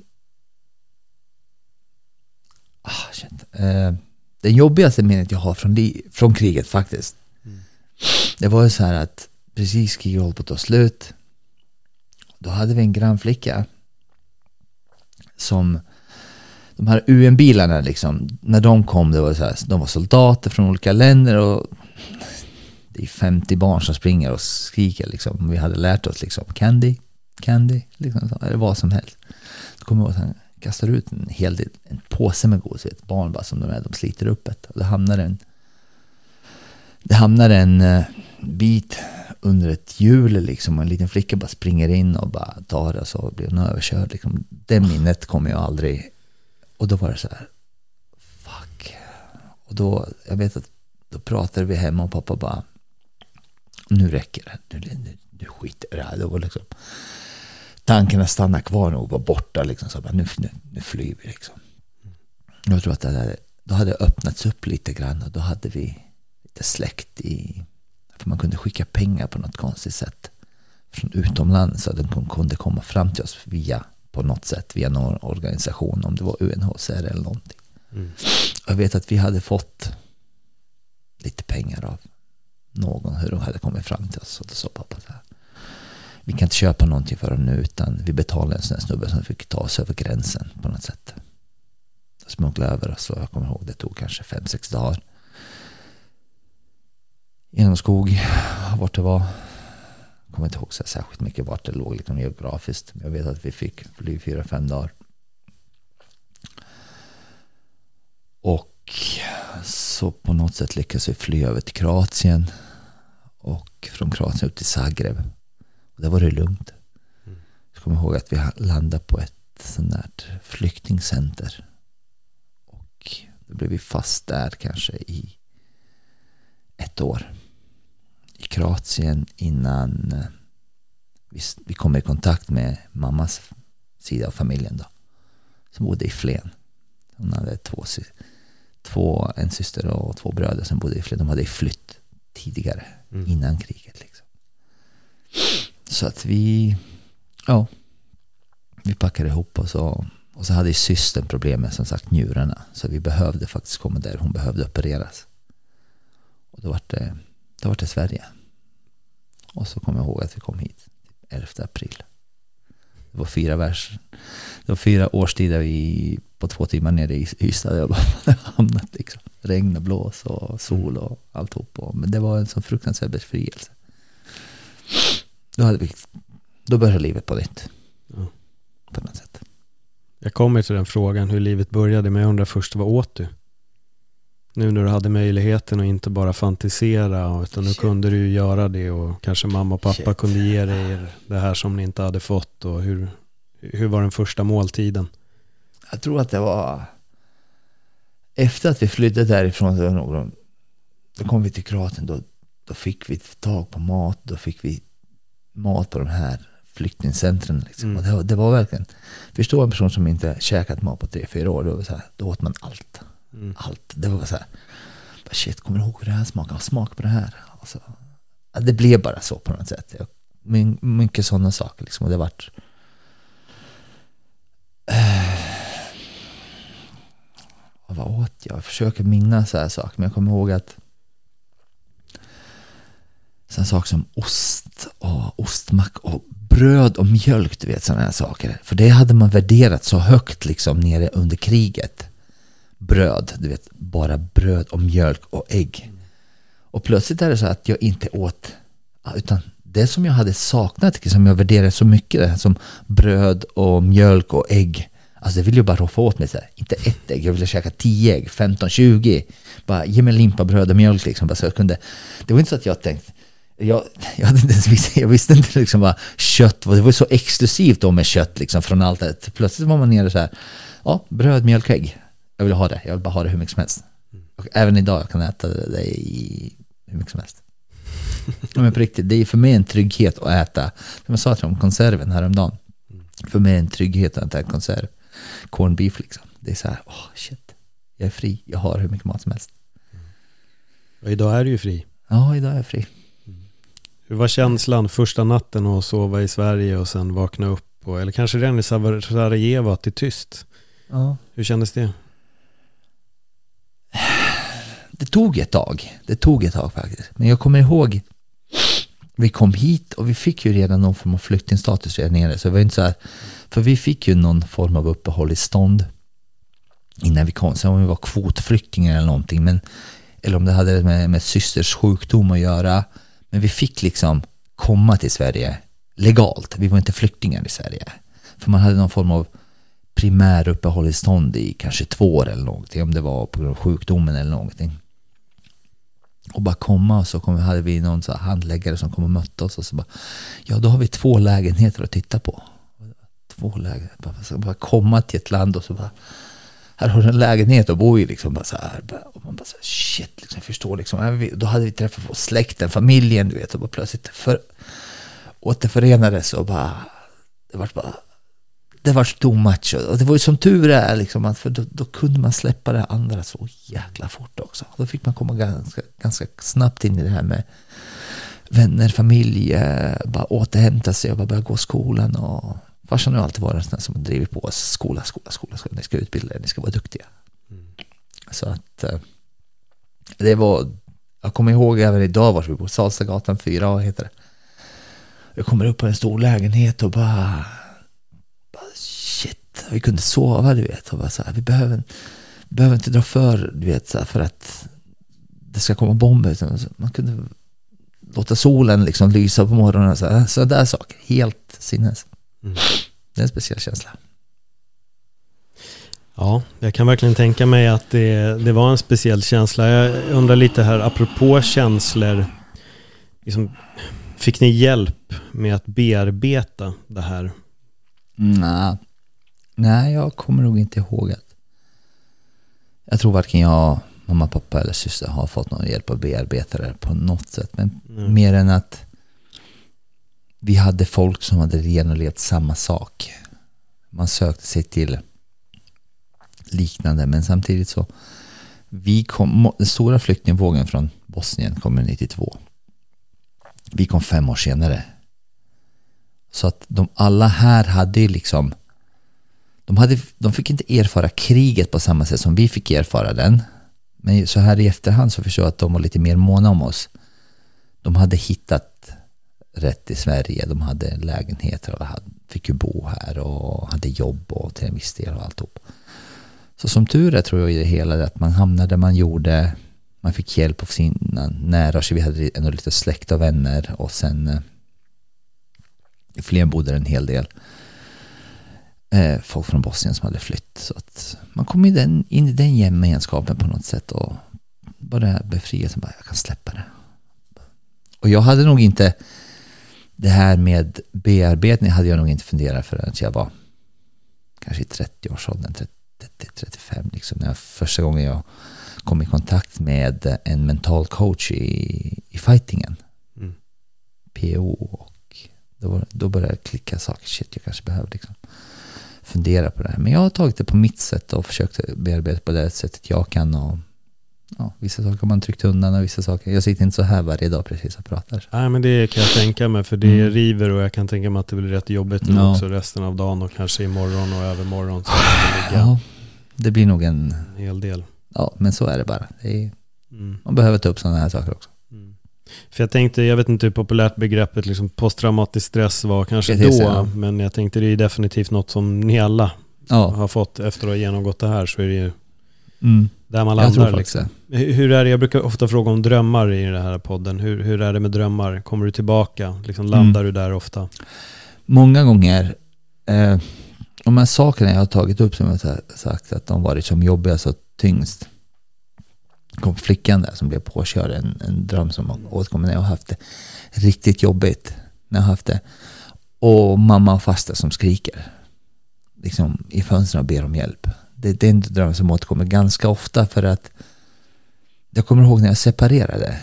ah, shit, eh, den jobbigaste minnet jag har från, li- från kriget faktiskt mm. det var ju så här att precis kriget höll på att ta slut, då hade vi en grannflicka som, de här U N-bilarna liksom, när de kom, det var så här, de var soldater från olika länder och det är femtio barn som springer och skriker liksom. Vi hade lärt oss liksom candy, candy liksom, eller vad som helst. Då kommer jag ihåg att han kastar ut en hel del, en påse med godis, ett barn bara som de är, de sliter upp ett, och det hamnar en det hamnar en uh, bit under ett hjul liksom, och en liten flicka bara springer in och bara tar det, och så blir hon överkörd liksom. Det minnet kommer jag aldrig. Och då var det så här, fuck. Och då, jag vet att då pratade vi hemma och pappa bara, nu räcker det, nu, nu, nu skiter det här. Då var liksom, tankarna stannar kvar och var borta liksom, så bara, nu, nu, nu flyr vi liksom. Jag tror att det hade, då hade öppnats upp lite grann, och då hade vi lite släkt i, för man kunde skicka pengar på något konstigt sätt från utomlands, så att de kunde komma fram till oss via på något sätt, via någon organisation, om det var U N H C R eller någonting. Mm. Jag vet att vi hade fått lite pengar av någon, hur de hade kommit fram till oss, och då sa pappa så här, vi kan inte köpa någonting för dem nu, utan vi betalar en sån här snubbe som fick ta oss över gränsen på något sätt. smuggla över oss. Så jag kommer ihåg det tog kanske fem, sex dagar. Genom skog, vart det var. Jag kommer inte ihåg så särskilt mycket vart det låg liksom geografiskt. Men jag vet att vi fick fly fyra, fem dagar. Och så på något sätt lyckades vi fly över till Kroatien. Och från Kroatien ut till Zagreb. Och där var det lugnt. Mm. Jag kommer ihåg att vi landade på ett sånt där flyktingcenter. Och då blev vi fast där kanske i ett år. I Kroatien innan vi, vi kom i kontakt med mammas sida av familjen då. Som bodde i Flen. Hon hade två, två, en syster och två bröder som bodde i Flen. De hade flytt tidigare, mm. innan kriget liksom. Så att vi, ja, vi packade ihop oss och, och så hade ju systern problem med som sagt njurarna. Så vi behövde faktiskt komma där. Hon behövde opereras. Och då var det, då var det Sverige. Och så kom jag ihåg att vi kom hit elfte april. Det var fyra vers. Det var fyra årstider vi på två timmar nere i Ystad. Jag bara hamnat liksom. Regn och blås och sol och alltihop. Och, men det var en sån fruktansvärd befrielse. Då, hade vi, då började livet på nytt. Ja. På något sätt. Jag kommer till den frågan hur livet började, men jag undrar först, vad åt du? Nu när du hade möjligheten att inte bara fantisera, utan nu kunde du ju göra det, och kanske mamma och pappa Shit. kunde ge dig det här som ni inte hade fått. Och hur, hur var den första måltiden? Jag tror att det var efter att vi flyttade därifrån, då kom vi till Kroatien, då, då fick vi tag på mat, då fick vi mat på de här flyktingcentren liksom. Mm. Och det var, det var verkligen, förstå en person som inte käkat mat på tre, fyra år, då, var så här, då åt man allt. Mm. Allt. Det var så här, shit, kommer du ihåg hur det här smakar? Smak på det här. Alltså, det blev bara så på något sätt. Jag, mycket sådana saker liksom. Och det vart äh, vad åt jag? Jag försöker minnas så här saker, men jag kommer ihåg att sådana saker som ost och ostmack och bröd och mjölk, du vet, sådana här saker. För det hade man värderat så högt liksom nere under kriget. Bröd, du vet, bara bröd och mjölk och ägg. Mm. Och plötsligt är det så att jag inte åt, utan det som jag hade saknat, som jag värderade så mycket, det som bröd och mjölk och ägg. Alltså jag ville ju bara roffa åt mig så här. Inte ett ägg, jag ville käka tio ägg, femton, tjugo. Bara ge mig limpa bröd och mjölk liksom. Bara så jag kunde. Det var inte så att jag tänkte, jag, jag, hade inte ens, jag visste inte liksom vad kött var. Det var så exklusivt då med kött liksom från allt det. Plötsligt var man nere så här, ja, bröd, mjölk, ägg. Jag vill ha det. Jag vill bara ha det hur mycket som helst. Och även idag kan jag äta det i hur mycket som helst. Men på riktigt, det är för mig en trygghet att äta. Som jag sa till om konserven häromdagen. För mig är en trygghet att äta en konserv. Corn beef liksom. Det är så här, åh oh, shit. Jag är fri. Jag har hur mycket mat som helst. Och idag är du ju fri. Ja, idag är jag fri. Hur var känslan första natten att sova i Sverige och sen vakna upp? Och, eller kanske redan i Sarajevo att det är tyst. Ja. Hur kändes det? Det tog ett tag. Det tog ett tag faktiskt. Men jag kommer ihåg, vi kom hit och vi fick ju redan någon form av flyktingstatus redan nere. Så det var inte så här, för vi fick ju någon form av uppehållstillstånd innan vi kom. Sen om vi var kvotflyktingar eller någonting. Men, eller om det hade med, med systers sjukdom att göra. Men vi fick liksom komma till Sverige legalt. Vi var inte flyktingar i Sverige. För man hade någon form av primär uppehållstillstånd i kanske två år eller någonting. Om det var på grund av sjukdomen eller någonting. Och bara komma, och så kom, hade vi någon så handläggare som kom och mötte oss och så bara, ja då har vi två lägenheter att titta på. Två lägenheter. Bara, bara komma till ett land och så bara, här har du en lägenhet att bo i liksom, bara så här, och man bara så här, shit liksom, jag förstår liksom. Då hade vi träffat på släkten, familjen, du vet, och bara plötsligt för, återförenades och bara, det var bara det var too much, och det var ju som tur är liksom, för då, då kunde man släppa det andra så jäkla fort också. Då fick man komma ganska, ganska snabbt in i det här med vänner, familj, bara återhämta sig och bara börja gå skolan. Och farsan har alltid varit en som har drivit på oss, skola, skola, skola, skola, ni ska utbilda er, ni ska vara duktiga. Mm. Så att det var, jag kommer ihåg även idag var vi på Salstagatan fyra, vad heter det. Jag kommer upp på en stor lägenhet och bara vi kunde sova, du vet, och bara så här, vi behöver en, behöver inte dra för, du vet, för att det ska komma bomber. Utan man kunde låta solen liksom lysa på morgonen. Så, så där saker. Helt sinnes. Mm. Det är en speciell känsla. Ja, jag kan verkligen tänka mig att det, det var en speciell känsla. Jag undrar lite här, apropå känslor. Liksom, fick ni hjälp med att bearbeta det här? Nej. Nej, jag kommer nog inte ihåg att jag tror varken jag, mamma, pappa eller syster har fått någon hjälp att bearbeta det på något sätt. Men mm. mer än att vi hade folk som hade genomlevt samma sak. Man sökte sig till liknande, men samtidigt så vi kom, den stora flyktingvågen från Bosnien kom nittiotvå. Vi kom fem år senare. Så att de alla här hade liksom de, hade, de fick inte erfara kriget på samma sätt som vi fick erfara den. Men så här i efterhand så förstår jag att de var lite mer måna om oss. De hade hittat rätt i Sverige. De hade lägenheter och fick ju bo här och hade jobb och till en viss del och alltihop. Så som tur är tror jag i det hela att man hamnade där man gjorde. Man fick hjälp av sina nära. Så vi hade ändå lite släkt och vänner. Och sen eh, fler bodde en hel del. Eh, folk från Bosnien som hade flytt. Så att man kom in, den, in i den gemenskapen på något sätt. Och bara befrielsen. Bara, jag kan släppa det. Och jag hade nog inte det här med bearbetning hade jag nog inte funderat förrän jag var kanske i trettio-årsåldern, trettio till trettiofem liksom, när jag, första gången jag kom i kontakt med en mental coach i, i fightingen. Mm. P O, och då, då började jag klicka saker, shit, jag kanske behöver liksom fundera på det här. Men jag har tagit det på mitt sätt och försökt bearbeta på det sättet jag kan, och ja, vissa saker har man tryckt undan och vissa saker, jag sitter inte så här varje dag precis och pratar. Nej, men det kan jag tänka mig, för det mm. river, och jag kan tänka mig att det blir rätt jobbigt nu ja. också resten av dagen och kanske imorgon och övermorgon. Så det, ja, det blir nog en, en hel del. Ja, men så är det bara. Det är, mm. man behöver ta upp sådana här saker också. Mm. För jag tänkte, jag vet inte hur populärt begreppet liksom posttraumatisk stress var kanske då, säga. Men jag tänkte det är definitivt något som ni alla ja. har fått efter att ha genomgått det här, så är det ju mm. där man landar. Liksom. Hur är det? Jag brukar ofta fråga om drömmar i den här podden. Hur, hur är det med drömmar? Kommer du tillbaka? Liksom, landar mm. du där ofta? Många gånger. Eh, de här sakerna jag har tagit upp, som jag har sagt att de varit som jobbigast och tyngst. Kom flickan där som blev påkörd. En, en dröm som återkommer när jag har haft det riktigt jobbigt. När jag har haft det. Och mamma och faster som skriker. Liksom i fönstren och ber om hjälp. Det, det är en dröm som återkommer ganska ofta, för att jag kommer ihåg när jag separerade.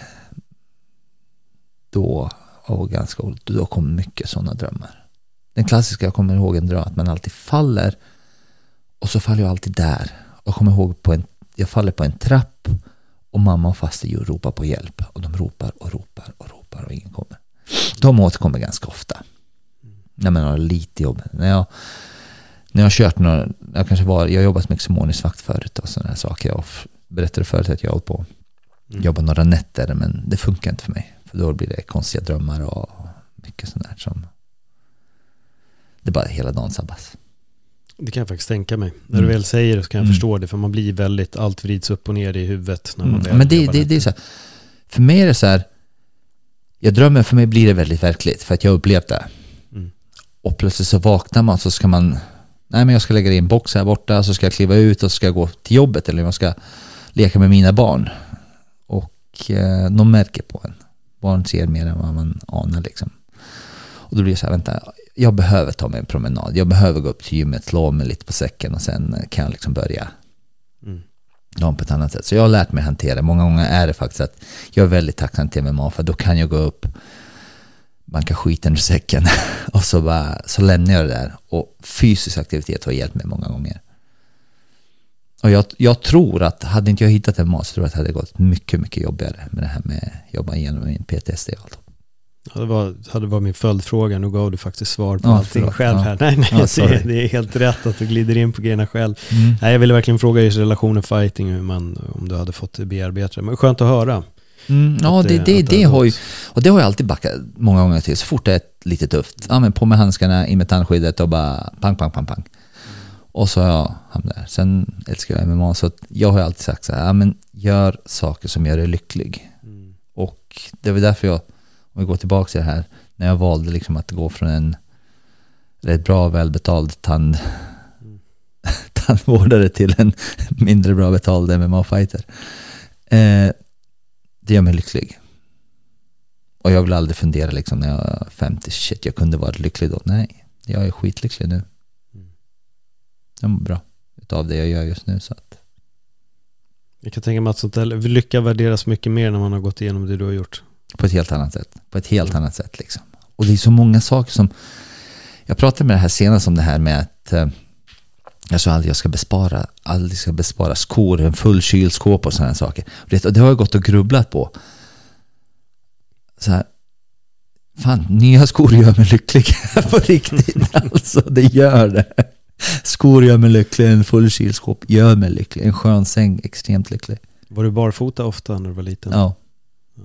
Då och ganska då kom mycket sådana drömmar. Den klassiska, jag kommer ihåg en dröm att man alltid faller, och så faller jag alltid där. Och jag kommer ihåg på en, jag faller på en trapp och mamma och faster ju ropar på hjälp, och de ropar och ropar och ropar och ingen kommer. De återkommer ganska ofta. När man har lite jobb. När jag När jag har kört några, jag kanske var, jag har jobbat med exomonisk vakt förut och sådana här saker. Jag berättade förut att jag har på mm. jobba några nätter, men det funkar inte för mig. För då blir det konstiga drömmar och mycket sånt där som, det är bara hela dagen sabbas. Det kan jag faktiskt tänka mig. När mm. du väl säger det så kan jag mm. förstå det, för man blir väldigt, allt vrids upp och ner i huvudet. När man mm. väl men det, det, det är så här, för mig är det så här, jag drömmer, för mig blir det väldigt verkligt, för att jag har upplevt det. Mm. Och plötsligt så vaknar man, så ska man, nej men jag ska lägga i en box här borta, så ska jag kliva ut och så ska jag gå till jobbet, eller jag ska leka med mina barn. Och eh, de märker på en. Barn ser mer än vad man anar liksom. Och då blir det så här, vänta, jag behöver ta mig en promenad. Jag behöver gå upp till gymmet, slå mig lite på säcken, och sen kan jag liksom börja mm. på ett annat sätt. Så jag har lärt mig hantera det. Många gånger är det faktiskt att jag är väldigt tacksam till M M A, för då kan jag gå upp, banka skiten ur säcken och så, bara, så lämnar jag det där. Och fysisk aktivitet har hjälpt mig många gånger. Och jag, jag tror att hade inte jag hittat en mat, så tror jag att det hade gått mycket, mycket jobbigare med det här med att jobba igenom min P T S D och allt. Ja, det var, hade var min följdfråga. Nu gav du faktiskt svar på ja, allting förlåt. själv här. Ja. Nej, nej, ja, det, det är helt rätt att du glider in på grejerna själv. Mm. Nej, jag ville verkligen fråga i relationen fighting, hur man, om du hade fått bearbeta det. Men skönt att höra. Mm, ja, det, det, det, det har ju, och det har jag alltid backat många gånger till. Så fort det är lite tufft, ja, men på med handskarna, in med tandskyddet och bara pang, pang, pang, pang. Och så ja, han där. Sen älskar jag M M A, så att jag har alltid sagt så här, ja, men gör saker som gör dig lycklig. Mm. Och det var därför jag, om vi går tillbaka till det här, när jag valde liksom att gå från en rätt bra välbetald tand, mm. tandvårdare till en mindre bra betald M M A-fighter. Eh, det gör mig lycklig. Och jag vill aldrig fundera liksom när jag är femtio, shit, jag kunde vara lycklig då. Nej, jag är skitlycklig nu. Jag mår bra utav det jag gör just nu. Så att. Jag kan tänka mig att sånt där lycka värderas mycket mer när man har gått igenom det du har gjort. På ett helt annat sätt. På ett helt mm. annat sätt liksom. Och det är så många saker som... Jag pratade med det här senast om det här med att eh, jag sa aldrig jag ska bespara, aldrig ska bespara skor, en full kylskåp och sådana saker. Och det, och det har jag gått och grubblat på. Så här, fan, nya skor gör mig lycklig på riktigt. Alltså, det gör det. Skor gör mig lycklig, en full kylskåp gör mig lycklig, en skön säng extremt lycklig. Var du barfota ofta när du var liten? Ja. ja.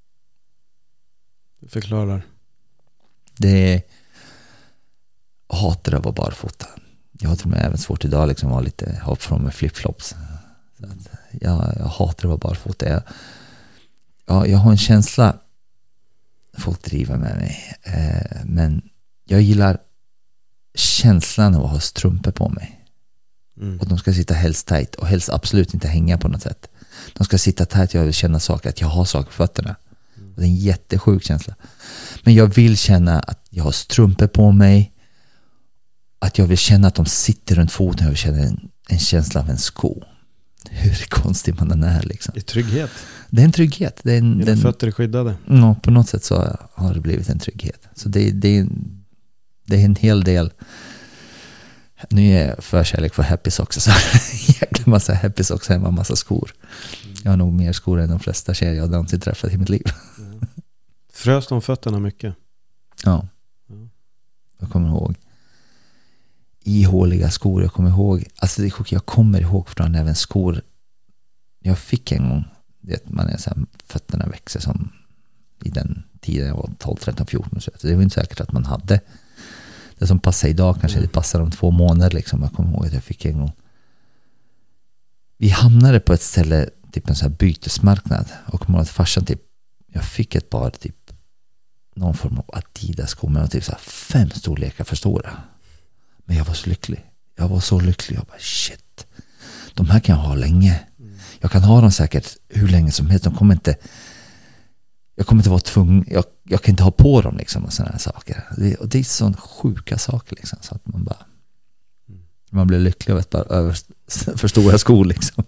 Förklarar. Det är hatar att vara barfota. Jag har till och med även svårt idag liksom att vara lite hopp från med flipflops. Så att jag, jag hatar att vara barfota. Jag, ja, jag har en känsla, folk driver med mig, eh, men jag gillar känslan av att ha strumpor på mig. Mm. Och de ska sitta helst tight och helst absolut inte hänga på något sätt. De ska sitta tight, jag vill känna saker, att jag har saker på fötterna. Mm. Och det är en jättesjuk känsla. Men jag vill känna att jag har strumpor på mig, att jag vill känna att de sitter runt foten, jag vill känna en, en känsla av en sko. Hur konstig man den är liksom. Det är trygghet. Det är en trygghet. Det är en, Dina den, fötter är skyddade. Ja, på något sätt så har det blivit en trygghet. Så det, det, det är en hel del. Nu är jag förkärlek för Happy Socks, så jäkla massa Happy Socks hemma, massa skor. Jag har nog mer skor än de flesta tjejer jag någonsin träffat i mitt liv. Ja. Frös de fötterna mycket? Ja. ja. Jag kommer ihåg ihåliga skor. Jag kommer ihåg, alltså det är sjukt, jag kommer ihåg från även skor jag fick en gång. Vet man är så här, fötterna växer som i den tiden jag var tolv, tretton, fjorton. Så det var inte säkert att man hade det som passar idag, kanske mm. det passar om två månader liksom. Jag kommer ihåg att jag fick en gång. Vi hamnade på ett ställe, typ en sån här bytesmarknad, och kommer ihåg att farsan typ, jag fick ett par typ någon form av Adidas-skor, men typ så här fem storlekar för stora. Men jag var så lycklig. Jag var så lycklig. Jag bara, shit. De här kan jag ha länge. Mm. Jag kan ha dem säkert hur länge som helst. De kommer inte... Jag kommer inte vara tvungen... Jag, jag kan inte ha på dem liksom och sådana här saker. Det, och det är sådana sjuka saker liksom. Så att man bara... Mm. Man blir lycklig av ett par över, för stora skor liksom.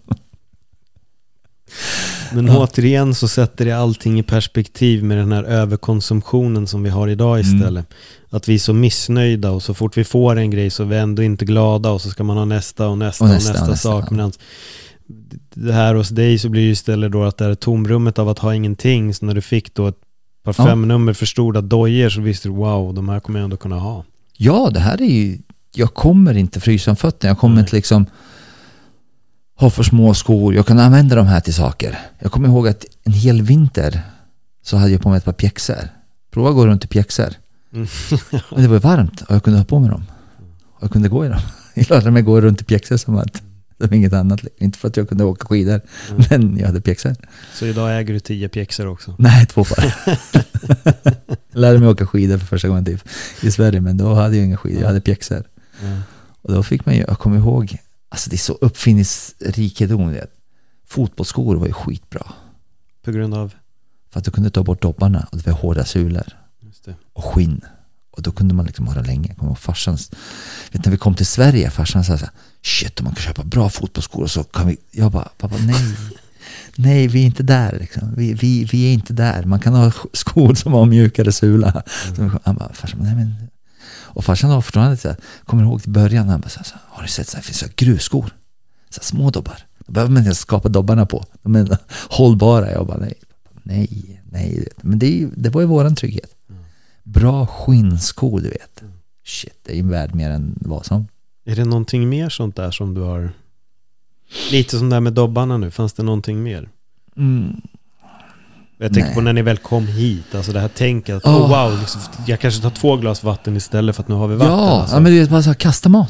Men ja. Återigen så sätter det allting i perspektiv med den här överkonsumtionen som vi har idag istället. Mm. Att vi är så missnöjda, och så fort vi får en grej så är vi ändå inte glada, och så ska man ha nästa och nästa och nästa, och nästa, och nästa sak. Ja. Men det här hos dig så blir det istället då att det här tomrummet av att ha ingenting, så när du fick då ett par ja. fem nummer för stora dojer så visste du, wow, de här kommer jag ändå kunna ha. Ja, det här är ju, jag kommer inte frysa om fötterna. Jag kommer Nej. inte liksom ha för små skor. Jag kan använda de här till saker. Jag kommer ihåg att en hel vinter så hade jag på mig ett par pjäxor. Prova att gå runt i pjäxor. Mm. Men det var varmt och jag kunde ha på mig dem. Och jag kunde gå i dem. Jag lärde mig gå runt i pjäxor som att det var inget annat. Inte för att jag kunde åka skidor, mm. men jag hade pjäxor. Så idag äger du tio pjäxor också? Nej, två par. Jag lärde mig åka skidor för första gången typ i Sverige, men då hade jag inga skidor. Jag hade pjäxor. Mm. Och då fick man ju, jag kommer ihåg, alltså det är så uppfinningsrikedom det. Fotbollsskor var ju skitbra. På grund av? För att du kunde ta bort dobbarna och det var hårda sulor. Just det. Och skinn. Och då kunde man liksom ha det länge. Jag kommer ihåg farsans, vet, när vi kom till Sverige, farsan sa så här, shit, om man kan köpa bra fotbollsskor och så kan vi, jag bara, pappa, nej. Nej, vi är inte där liksom. Vi, vi, vi är inte där. Man kan ha skor som har mjukare sula. Mm. Så han bara, farsan, nej men. Och farsan var fortfarande så här, kommer ihåg till början, han bara så här, har du sett så här, finns så här grusskor? Så här, små dobbar. Då behöver man inte skapa dobbarna på. De är hållbara. Jag bara, nej, nej, nej. Men det, det var ju våran trygghet. Mm. Bra skinnskor, du vet. Mm. Shit, det är ju värd mer än vad som. Är det någonting mer sånt där som du har? Lite som där med dobbarna nu. Fanns det någonting mer? Mm. Jag tänker Nej. på när ni väl kom hit. Alltså det här tänket att, oh. oh wow, liksom, jag kanske tar två glas vatten istället för att nu har vi vatten. Ja, alltså. Ja, men det är bara så här, kasta mat.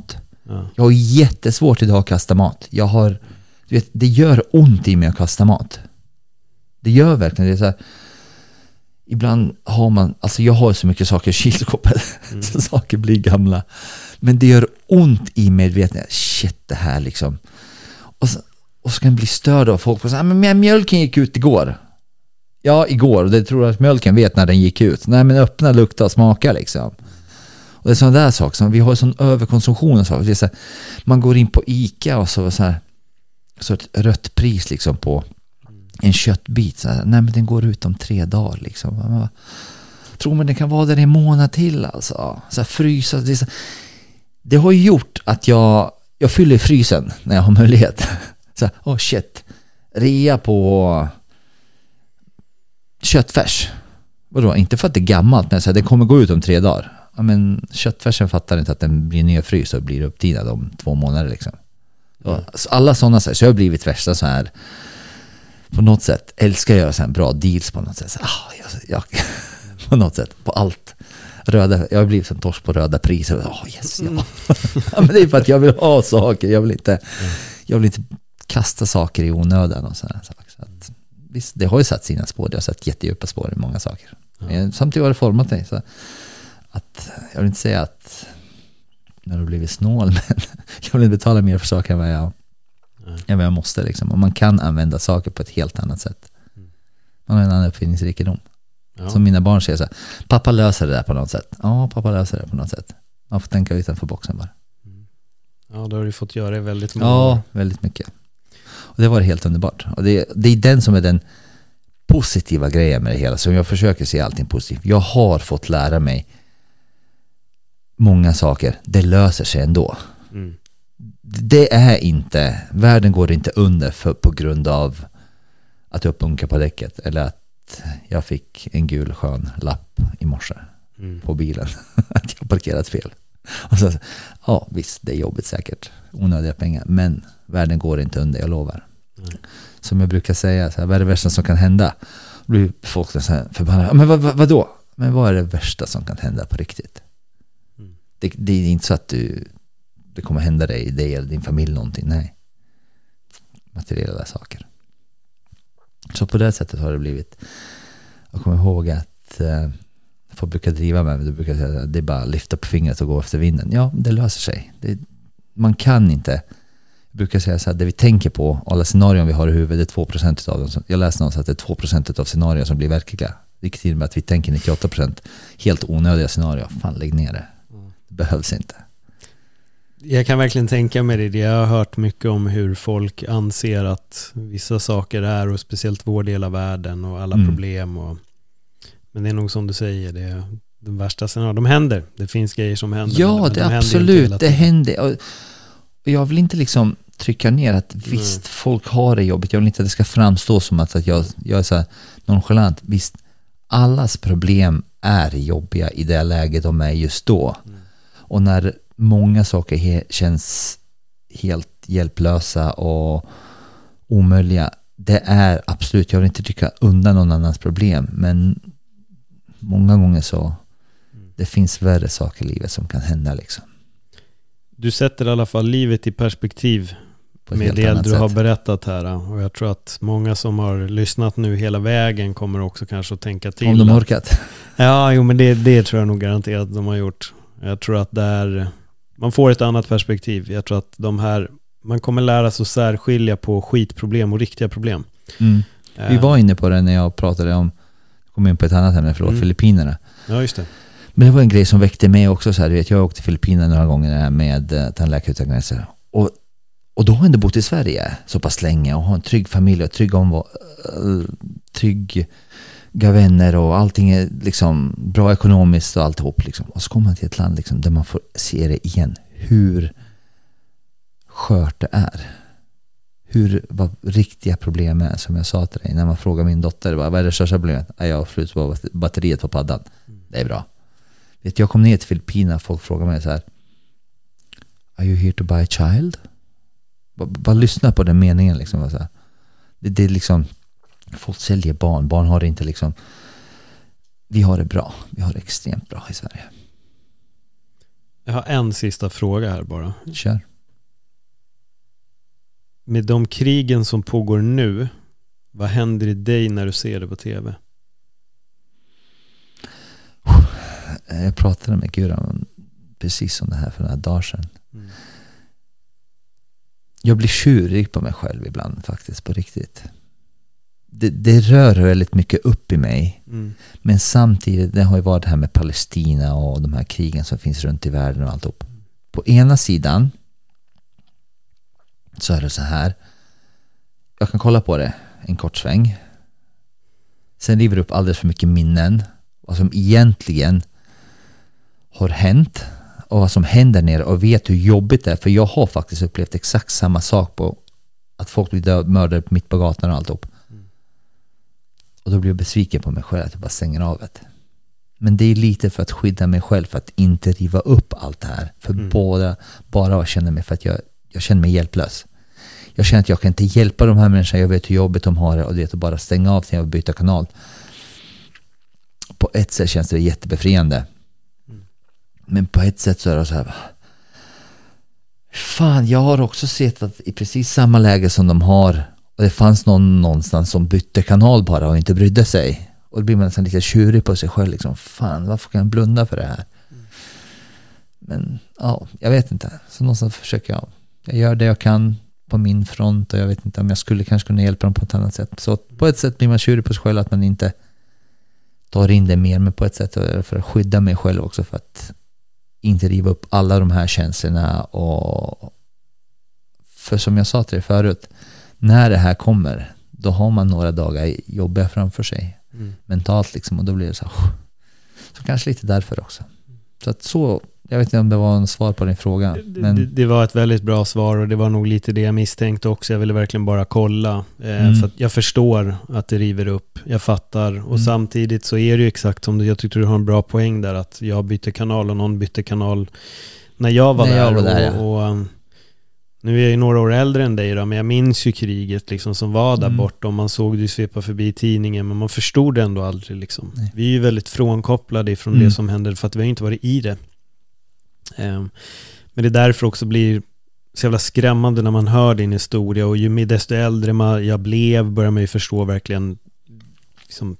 Ja. Jag har jättesvårt idag att kasta mat. Jag har, du vet, det gör ont i mig att kasta mat. Det gör verkligen det. Är så här, ibland har man, alltså jag har så mycket saker i kylskåpet mm. så saker blir gamla. Men det gör ont i medvetenhet. Shit, det här liksom. Och så, och så kan jag bli störd av folk och säga, men mjölken gick ut igår. Ja, igår. Och det tror jag att mjölken vet när den gick ut. Nej, men öppna, lukta och smaka liksom. Och det är sådana där saker som vi har sån överkonsumtion och så. Det är så här, man går in på ICA och så, så här så ett rött pris liksom på en köttbit. Så här, nej, men den går ut om tre dagar liksom. Man tror man det kan vara där en månad till alltså. Så här, frysa. Det, så, det har gjort att jag jag fyller frysen när jag har möjlighet. Så här, oh shit. Rea på köttfärs. Vadå? Inte för att det är gammalt, men så här, det kommer gå ut om tre dagar. Ja, men köttfärsen fattar inte att den blir nedfryst och blir upptinad om två månader liksom. Mm. Alla sådana så, här, så jag har blivit värsta så här på något sätt älskar jag göra så här bra deals på något sätt. Så, ah, jag, jag, på något sätt, på allt. Röda, jag har blivit som torsk på röda priser. Oh, yes, ja. Ja, men det är för att jag vill ha saker. Jag vill inte, mm. jag vill inte kasta saker i onödan och sådana saker. Så att, visst, det har ju satt sina spår. Det har satt jättedjupa spår i många saker. Mm. Samtidigt har det format mig så att jag vill inte säga att när du blivit snål, men jag vill inte betala mer för saker än vad jag, mm. än vad jag måste liksom. Och man kan använda saker på ett helt annat sätt. Man har en annan uppfinningsrikedom. Ja. Som mina barn säger så här, pappa löser det där på något sätt. Ja, pappa löser det på något sätt. Man får tänka utanför boxen bara. Mm. Ja, då har du fått göra det väldigt många. Ja, väldigt mycket. Och det var helt underbart. Och det, det är den som är den positiva grejen med det hela. Så jag försöker se allting positivt. Jag har fått lära mig många saker. Det löser sig ändå. Mm. Det är inte, världen går inte under för, på grund av att jag uppbunkar på däcket. Eller att jag fick en gul skön lapp i morse mm. på bilen. Att jag parkerat fel. Och så, ja visst, det är jobbigt säkert. Onödiga pengar. Men världen går inte under, jag lovar. Mm. Som jag brukar säga, så här, vad är det värsta som kan hända? Då blir folk så här förbannade. Men vad, vad, vad då? Men vad är det värsta som kan hända på riktigt? Mm. Det, det är inte så att du, det kommer hända dig, dig eller din familj någonting. Nej. Materiella saker. Så på det sättet har det blivit. Jag kommer ihåg att eh, folk brukar driva med mig. Du brukar säga att det är bara att lyfta på fingret och gå efter vinden. Ja, det löser sig. Det, man kan inte. Jag brukar säga så här, det vi tänker på, alla scenarion vi har i huvudet, det är två procent av dem. Jag läste någonstans att det är två procent av scenarion som blir verkliga. Vilket till med att vi tänker nittioåtta procent helt onödiga scenarion. Fan, lägg ner det. Det behövs inte. Jag kan verkligen tänka mig det. Jag har hört mycket om hur folk anser att vissa saker är, och speciellt vår del av världen och alla mm. problem. Och, men det är nog som du säger, det är de värsta scenarierna. De händer. Det finns grejer som händer. Ja, det de absolut. Det händer. Och jag vill inte liksom trycka ner att visst, mm. folk har det jobbigt. Jag vill inte att det ska framstå som att, att jag, jag är så här nonchalant. Visst, allas problem är jobbiga i det läget de är just då. Mm. Och när många saker he- känns helt hjälplösa och omöjliga. Det är absolut, jag vill inte trycka undan någon annans problem, men många gånger så det finns värre saker i livet som kan hända liksom. Du sätter i alla fall livet i perspektiv med det du sätt. har berättat här, och jag tror att många som har lyssnat nu hela vägen kommer också kanske att tänka till. Om de har orkat. Ja, jo, men det, det tror jag nog garanterat att de har gjort. Jag tror att där man får ett annat perspektiv. Jag tror att de här, man kommer lära sig att särskilja på skitproblem och riktiga problem. Mm. Vi var inne på det när jag pratade om, kom in på ett annat ämne, förlåt, mm. Filippinerna. Ja, just det. Men det var en grej som väckte mig också så här, du vet, jag åkte till Filippinerna några gånger med uh, Tandläkare utan gränser. Och, och då har jag ändå bott i Sverige så pass länge och har en trygg familj och trygg omvå- uh, trygg vänner och allting är liksom bra ekonomiskt och alltihop liksom. Och så kommer man till ett land liksom, där man får se det igen, hur skört det är, hur, vad riktiga problem är, som jag sa till dig när man frågar min dotter, vad är det största problemet? Jag har flytt på batteriet på paddan. Det är bra. Vet, jag kom ner till Filippinerna, folk frågar mig så här: Are you here to buy a child? Bara, bara lyssna på den meningen liksom. Så här. Det, det är liksom, folk säljer barn. Barn har det inte liksom. Vi har det bra. Vi har det extremt bra i Sverige. Jag har en sista fråga här bara. Kör. Med de krigen som pågår nu, vad händer i dig när du ser det på tv? Jag pratade med Guran precis om det här för några dagar sedan. Mm. Jag blir tjurig på mig själv ibland faktiskt, på riktigt. Det, det rör väldigt mycket upp i mig. Mm. Men samtidigt, det har ju varit det här med Palestina och de här krigen som finns runt i världen och allt upp. På ena sidan så är det så här. Jag kan kolla på det en kort sväng. Sen river upp alldeles för mycket minnen. Vad som egentligen har hänt. Och vad som händer nere. Och vet hur jobbigt det är. För jag har faktiskt upplevt exakt samma sak på att folk blir död, mördade mitt på gatan och allt upp. Mm. Och då blir jag besviken på mig själv att jag bara stänger av det. Men det är lite för att skydda mig själv. För att inte riva upp allt det här. För mm. båda, bara att känna mig för att jag, jag känner mig hjälplös. Jag känner att jag kan inte hjälpa de här människorna. Jag vet hur jobbigt de har det. Och det är att bara stänga av sig och byta kanal. På ett sätt känns det jättebefriande. Mm. Men på ett sätt så är det så här. Fan, jag har också sett att i precis samma läge som de har. Och det fanns någon någonstans som bytte kanal bara och inte brydde sig. Och då blir man nästan lite tjurig på sig själv. Liksom, fan, varför kan jag blunda för det här? Mm. Men ja, jag vet inte. Så någonstans försöker jag. Jag gör det jag kan på min front. Och jag vet inte om jag skulle kanske kunna hjälpa dem på ett annat sätt. Så på ett sätt blir man tjurig på sig själv att man inte tar in det mer. Men på ett sätt är det för att skydda mig själv också. För att inte riva upp alla de här känslorna. Och för som jag sa till dig förut. När det här kommer. Då har man några dagar jobbiga framför sig. Mm. Mentalt liksom. Och då blir det så här. Så kanske lite därför också. Så att så. Jag vet inte om det var en svar på din fråga. Men det, det var ett väldigt bra svar. Och det var nog lite det jag misstänkte också. Jag ville verkligen bara kolla. Eh, mm. För att jag förstår att det river upp. Jag fattar. Och mm. samtidigt så är det ju exakt som du. Jag tyckte du har en bra poäng där. Att jag bytte kanal och någon bytte kanal. När jag var när där. Jag var där och, ja. och, och nu är jag ju några år äldre än dig då, men jag minns ju kriget liksom, som var där mm. borta. Och man såg det svepa förbi tidningen. Men man förstod det ändå aldrig. Liksom. Vi är ju väldigt frånkopplade ifrån mm. det som hände. För att vi har inte varit i det. Um, men det är därför också blir så jävla skrämmande när man hör din historia. Och ju mer desto äldre man, jag blev börjar man ju förstå verkligen liksom,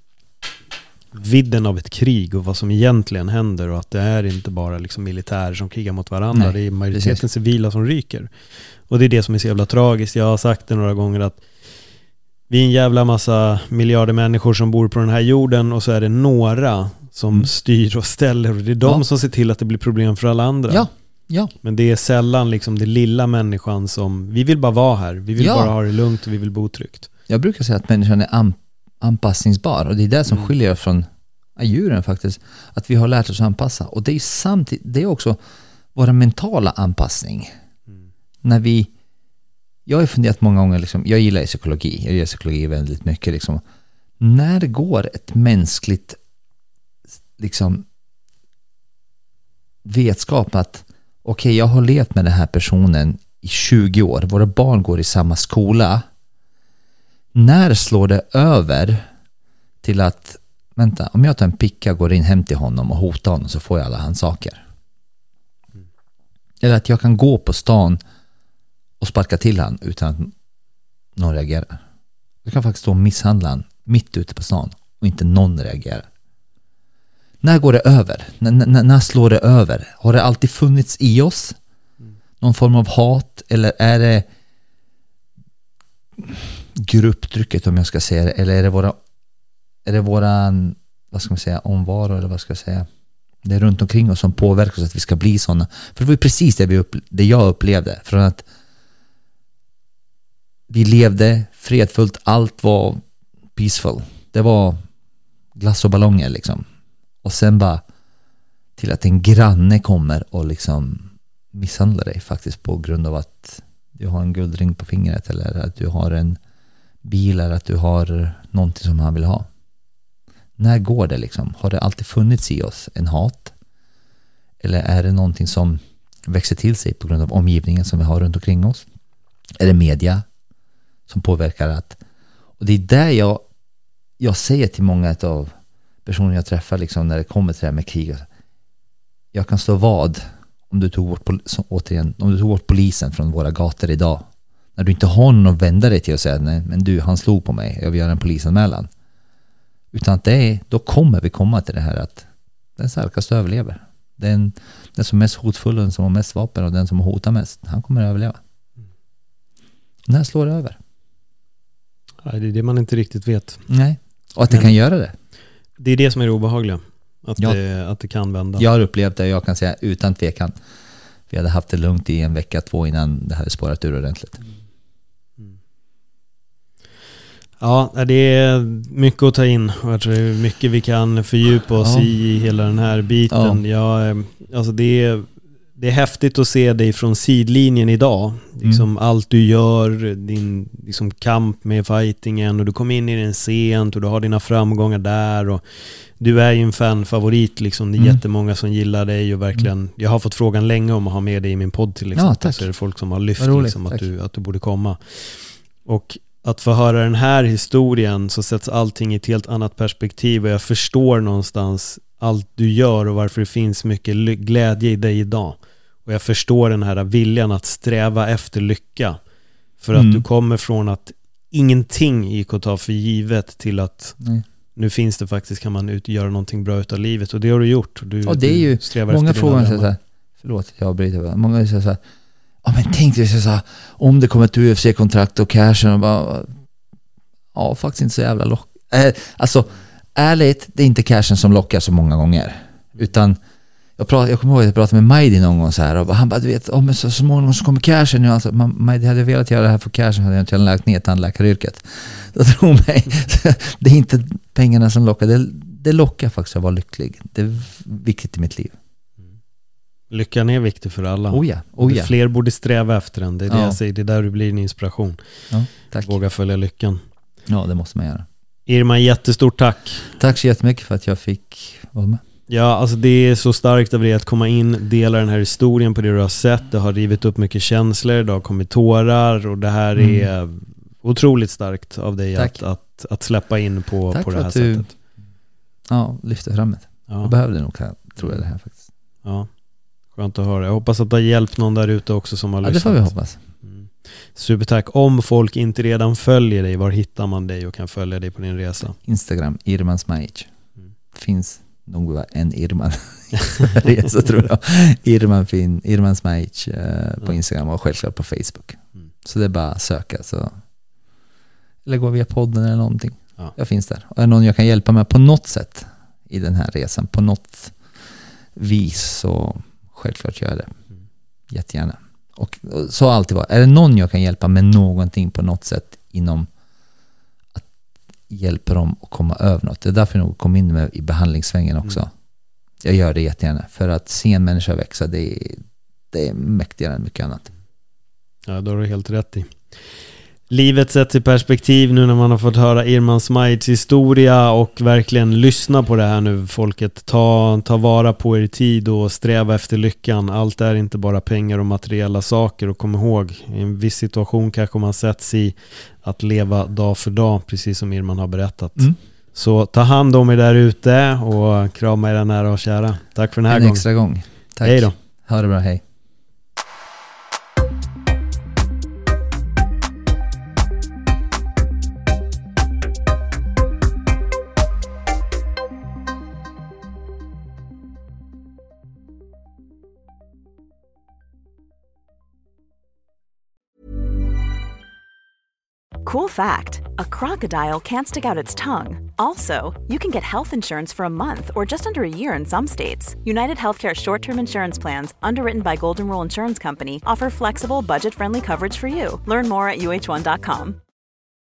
vidden av ett krig och vad som egentligen händer. Och att det är inte bara liksom, militärer som krigar mot varandra. Nej, det är majoriteten precis. Civila som ryker. Och det är det som är så jävla tragiskt. Jag har sagt det några gånger att vi är en jävla massa miljarder människor som bor på den här jorden. Och så är det några som mm. styr och ställer. Och det är de ja. som ser till att det blir problem för alla andra. Ja, ja. Men det är sällan liksom det lilla människan som... Vi vill bara vara här. Vi vill ja. bara ha det lugnt och vi vill bo tryggt. Jag brukar säga att människan är an- anpassningsbar. Och det är det som mm. skiljer från djuren faktiskt. Att vi har lärt oss att anpassa. Och det är samtidigt... Det är också vår mentala anpassning. Mm. När vi... Jag har funderat många gånger... Liksom, jag gillar psykologi. Jag gillar psykologi väldigt mycket. Liksom. När går ett mänskligt... liksom vetskap att okej, okay, jag har levt med den här personen i tjugo år. Våra barn går i samma skola. När slår det över till att vänta, om jag tar en picka och går in hem till honom och hotar honom så får jag alla hans saker. Mm. Eller att jag kan gå på stan och sparka till han utan att någon reagerar. Jag kan faktiskt stå och misshandla han mitt ute på stan och inte någon reagerar. När går det över? N- n- när slår det över? Har det alltid funnits i oss? Någon form av hat? Eller är det grupptrycket, om jag ska säga det? Eller är det våra, är det våra vad ska man säga, omvaro? Eller vad ska jag säga? Det är runt omkring oss som påverkar oss att vi ska bli sådana. För det var ju precis det, vi upp, det jag upplevde. Från att vi levde fredfullt. Allt var peaceful. Det var glass och ballonger liksom. Och sen bara till att en granne kommer och liksom misshandlar dig faktiskt på grund av att du har en guldring på fingret eller att du har en bil eller att du har någonting som han vill ha. När går det liksom? Har det alltid funnits i oss en hat? Eller är det någonting som växer till sig på grund av omgivningen som vi har runt omkring oss? Är det media som påverkar att... Och det är där jag, jag säger till många av personer jag träffar liksom, när det kommer till det här med krig. Jag kan stå vad om du tog bort, återigen, om du tog bort polisen från våra gator idag, när du inte har någon att vända dig till och säga nej, men du, han slog på mig, jag vill göra en polisanmälan. Utan att det är, då kommer vi komma till det här att den starkaste överlever. Den, den som är mest hotfull, den som har mest vapen och den som hotar mest, han kommer att överleva. Den här slår över. Ja, det är det man inte riktigt vet. Nej, och att det kan göra det. Det är det som är det obehagliga. Att, ja. det, att det kan vända. Jag har upplevt det och jag kan säga utan tvekan. Vi hade haft det lugnt i en vecka, två innan det hade spårat ur ordentligt. Mm. Ja, det är mycket att ta in. Jag tror det är mycket vi kan fördjupa oss ja. i hela den här biten. Ja. Jag, alltså det är, det är häftigt att se dig från sidlinjen idag. Liksom mm. allt du gör, din liksom kamp med fightingen, och du kom in i den sent och du har dina framgångar där, och du är ju en fanfavorit liksom. Det är mm. jättemånga som gillar dig och verkligen, mm. jag har fått frågan länge om att ha med dig i min podd till exempel. Ja, så är det folk som har lyft liksom, att, du, att du borde komma. Och att få höra den här historien så sätts allting i ett helt annat perspektiv, och jag förstår någonstans allt du gör och varför det finns mycket glädje i dig idag. Och jag förstår den här viljan att sträva efter lycka. För mm. att du kommer från att ingenting gick att ta för givet till att mm. nu finns det faktiskt, kan man ut, göra någonting bra utav livet. Och det har du gjort. Du, och det är ju många frågor så här, förlåt jag bryter, många säger så här, ja men tänk dig så här, om det kommer ett U F C-kontrakt och cashen och bara, ja faktiskt inte så jävla lock. Äh, alltså ärligt, det är inte cashen som lockar så många gånger, utan jag, prat, jag kommer ihåg att jag pratade med Majdi någon gång så här, och han bara, du vet, oh, men så småningom så kommer cashen nu. Alltså, Majdi hade velat göra det här för cashen, hade jag inte lagt ner tandläkaryrket. Så tro mig, det är inte pengarna som lockar, det, det lockar faktiskt att vara lycklig. Det är viktigt i mitt liv. Lyckan är viktig för alla. Oh ja, oh ja. Fler borde sträva efter den. Det är det ja. jag säger, det är där du blir en inspiration. Ja, tack. Våga följa lyckan. Ja, det måste man göra. Irma, jättestort tack. Tack så jättemycket för att jag fick vara med. Ja, alltså det är så starkt av dig att komma in, dela den här historien på det du har sett. Det har rivit upp mycket känslor, det har kommit tårar, och det här mm. är otroligt starkt av dig att, att, att släppa in på, på det här du, sättet. Ja, lyfter fram det. Ja. Jag behövde nog, tror jag, det här faktiskt. Ja, skönt att höra. Jag hoppas att det har hjälpt någon där ute också som har ja, lyssnat. Det får vi hoppas. Mm. Supertack. Om folk inte redan följer dig, var hittar man dig och kan följa dig på din resa? Instagram, Irman Smajic. Mm. Finns nog bara en Irman resa tror jag. Irman, fin, Irman Smajic eh, på Instagram och självklart på Facebook. Mm. Så det är bara att söka. Så. Eller gå via podden eller någonting. Ja. Jag finns där. Och är någon jag kan hjälpa med på något sätt i den här resan, på något vis, så självklart gör jag det. Mm. Jättegärna. Och, och så har alltid varit. Är det någon jag kan hjälpa med någonting på något sätt inom att hjälpa dem att komma över något. Det är därför jag nog kom in med i behandlingssvängen också. Mm. Jag gör det jättegärna. För att se en människa växa, det är, det är mäktigare än mycket annat. Ja, då har du helt rätt i. Livet sätts i perspektiv nu när man har fått höra Irman Smajics historia och verkligen lyssna på det här nu, folket. Ta, ta vara på er tid och sträva efter lyckan. Allt är inte bara pengar och materiella saker, och kom ihåg, i en viss situation kanske man sätts i att leva dag för dag, precis som Irman har berättat. Mm. Så ta hand om er där ute och krama era nära och kära. Tack för den här en gången. En extra gång. Tack. Hej då. Ha det bra, hej. Cool fact, a crocodile can't stick out its tongue. Also, you can get health insurance for a month or just under a year in some states. United Healthcare short-term insurance plans, underwritten by Golden Rule Insurance Company, offer flexible, budget-friendly coverage for you. Learn more at U H one dot com.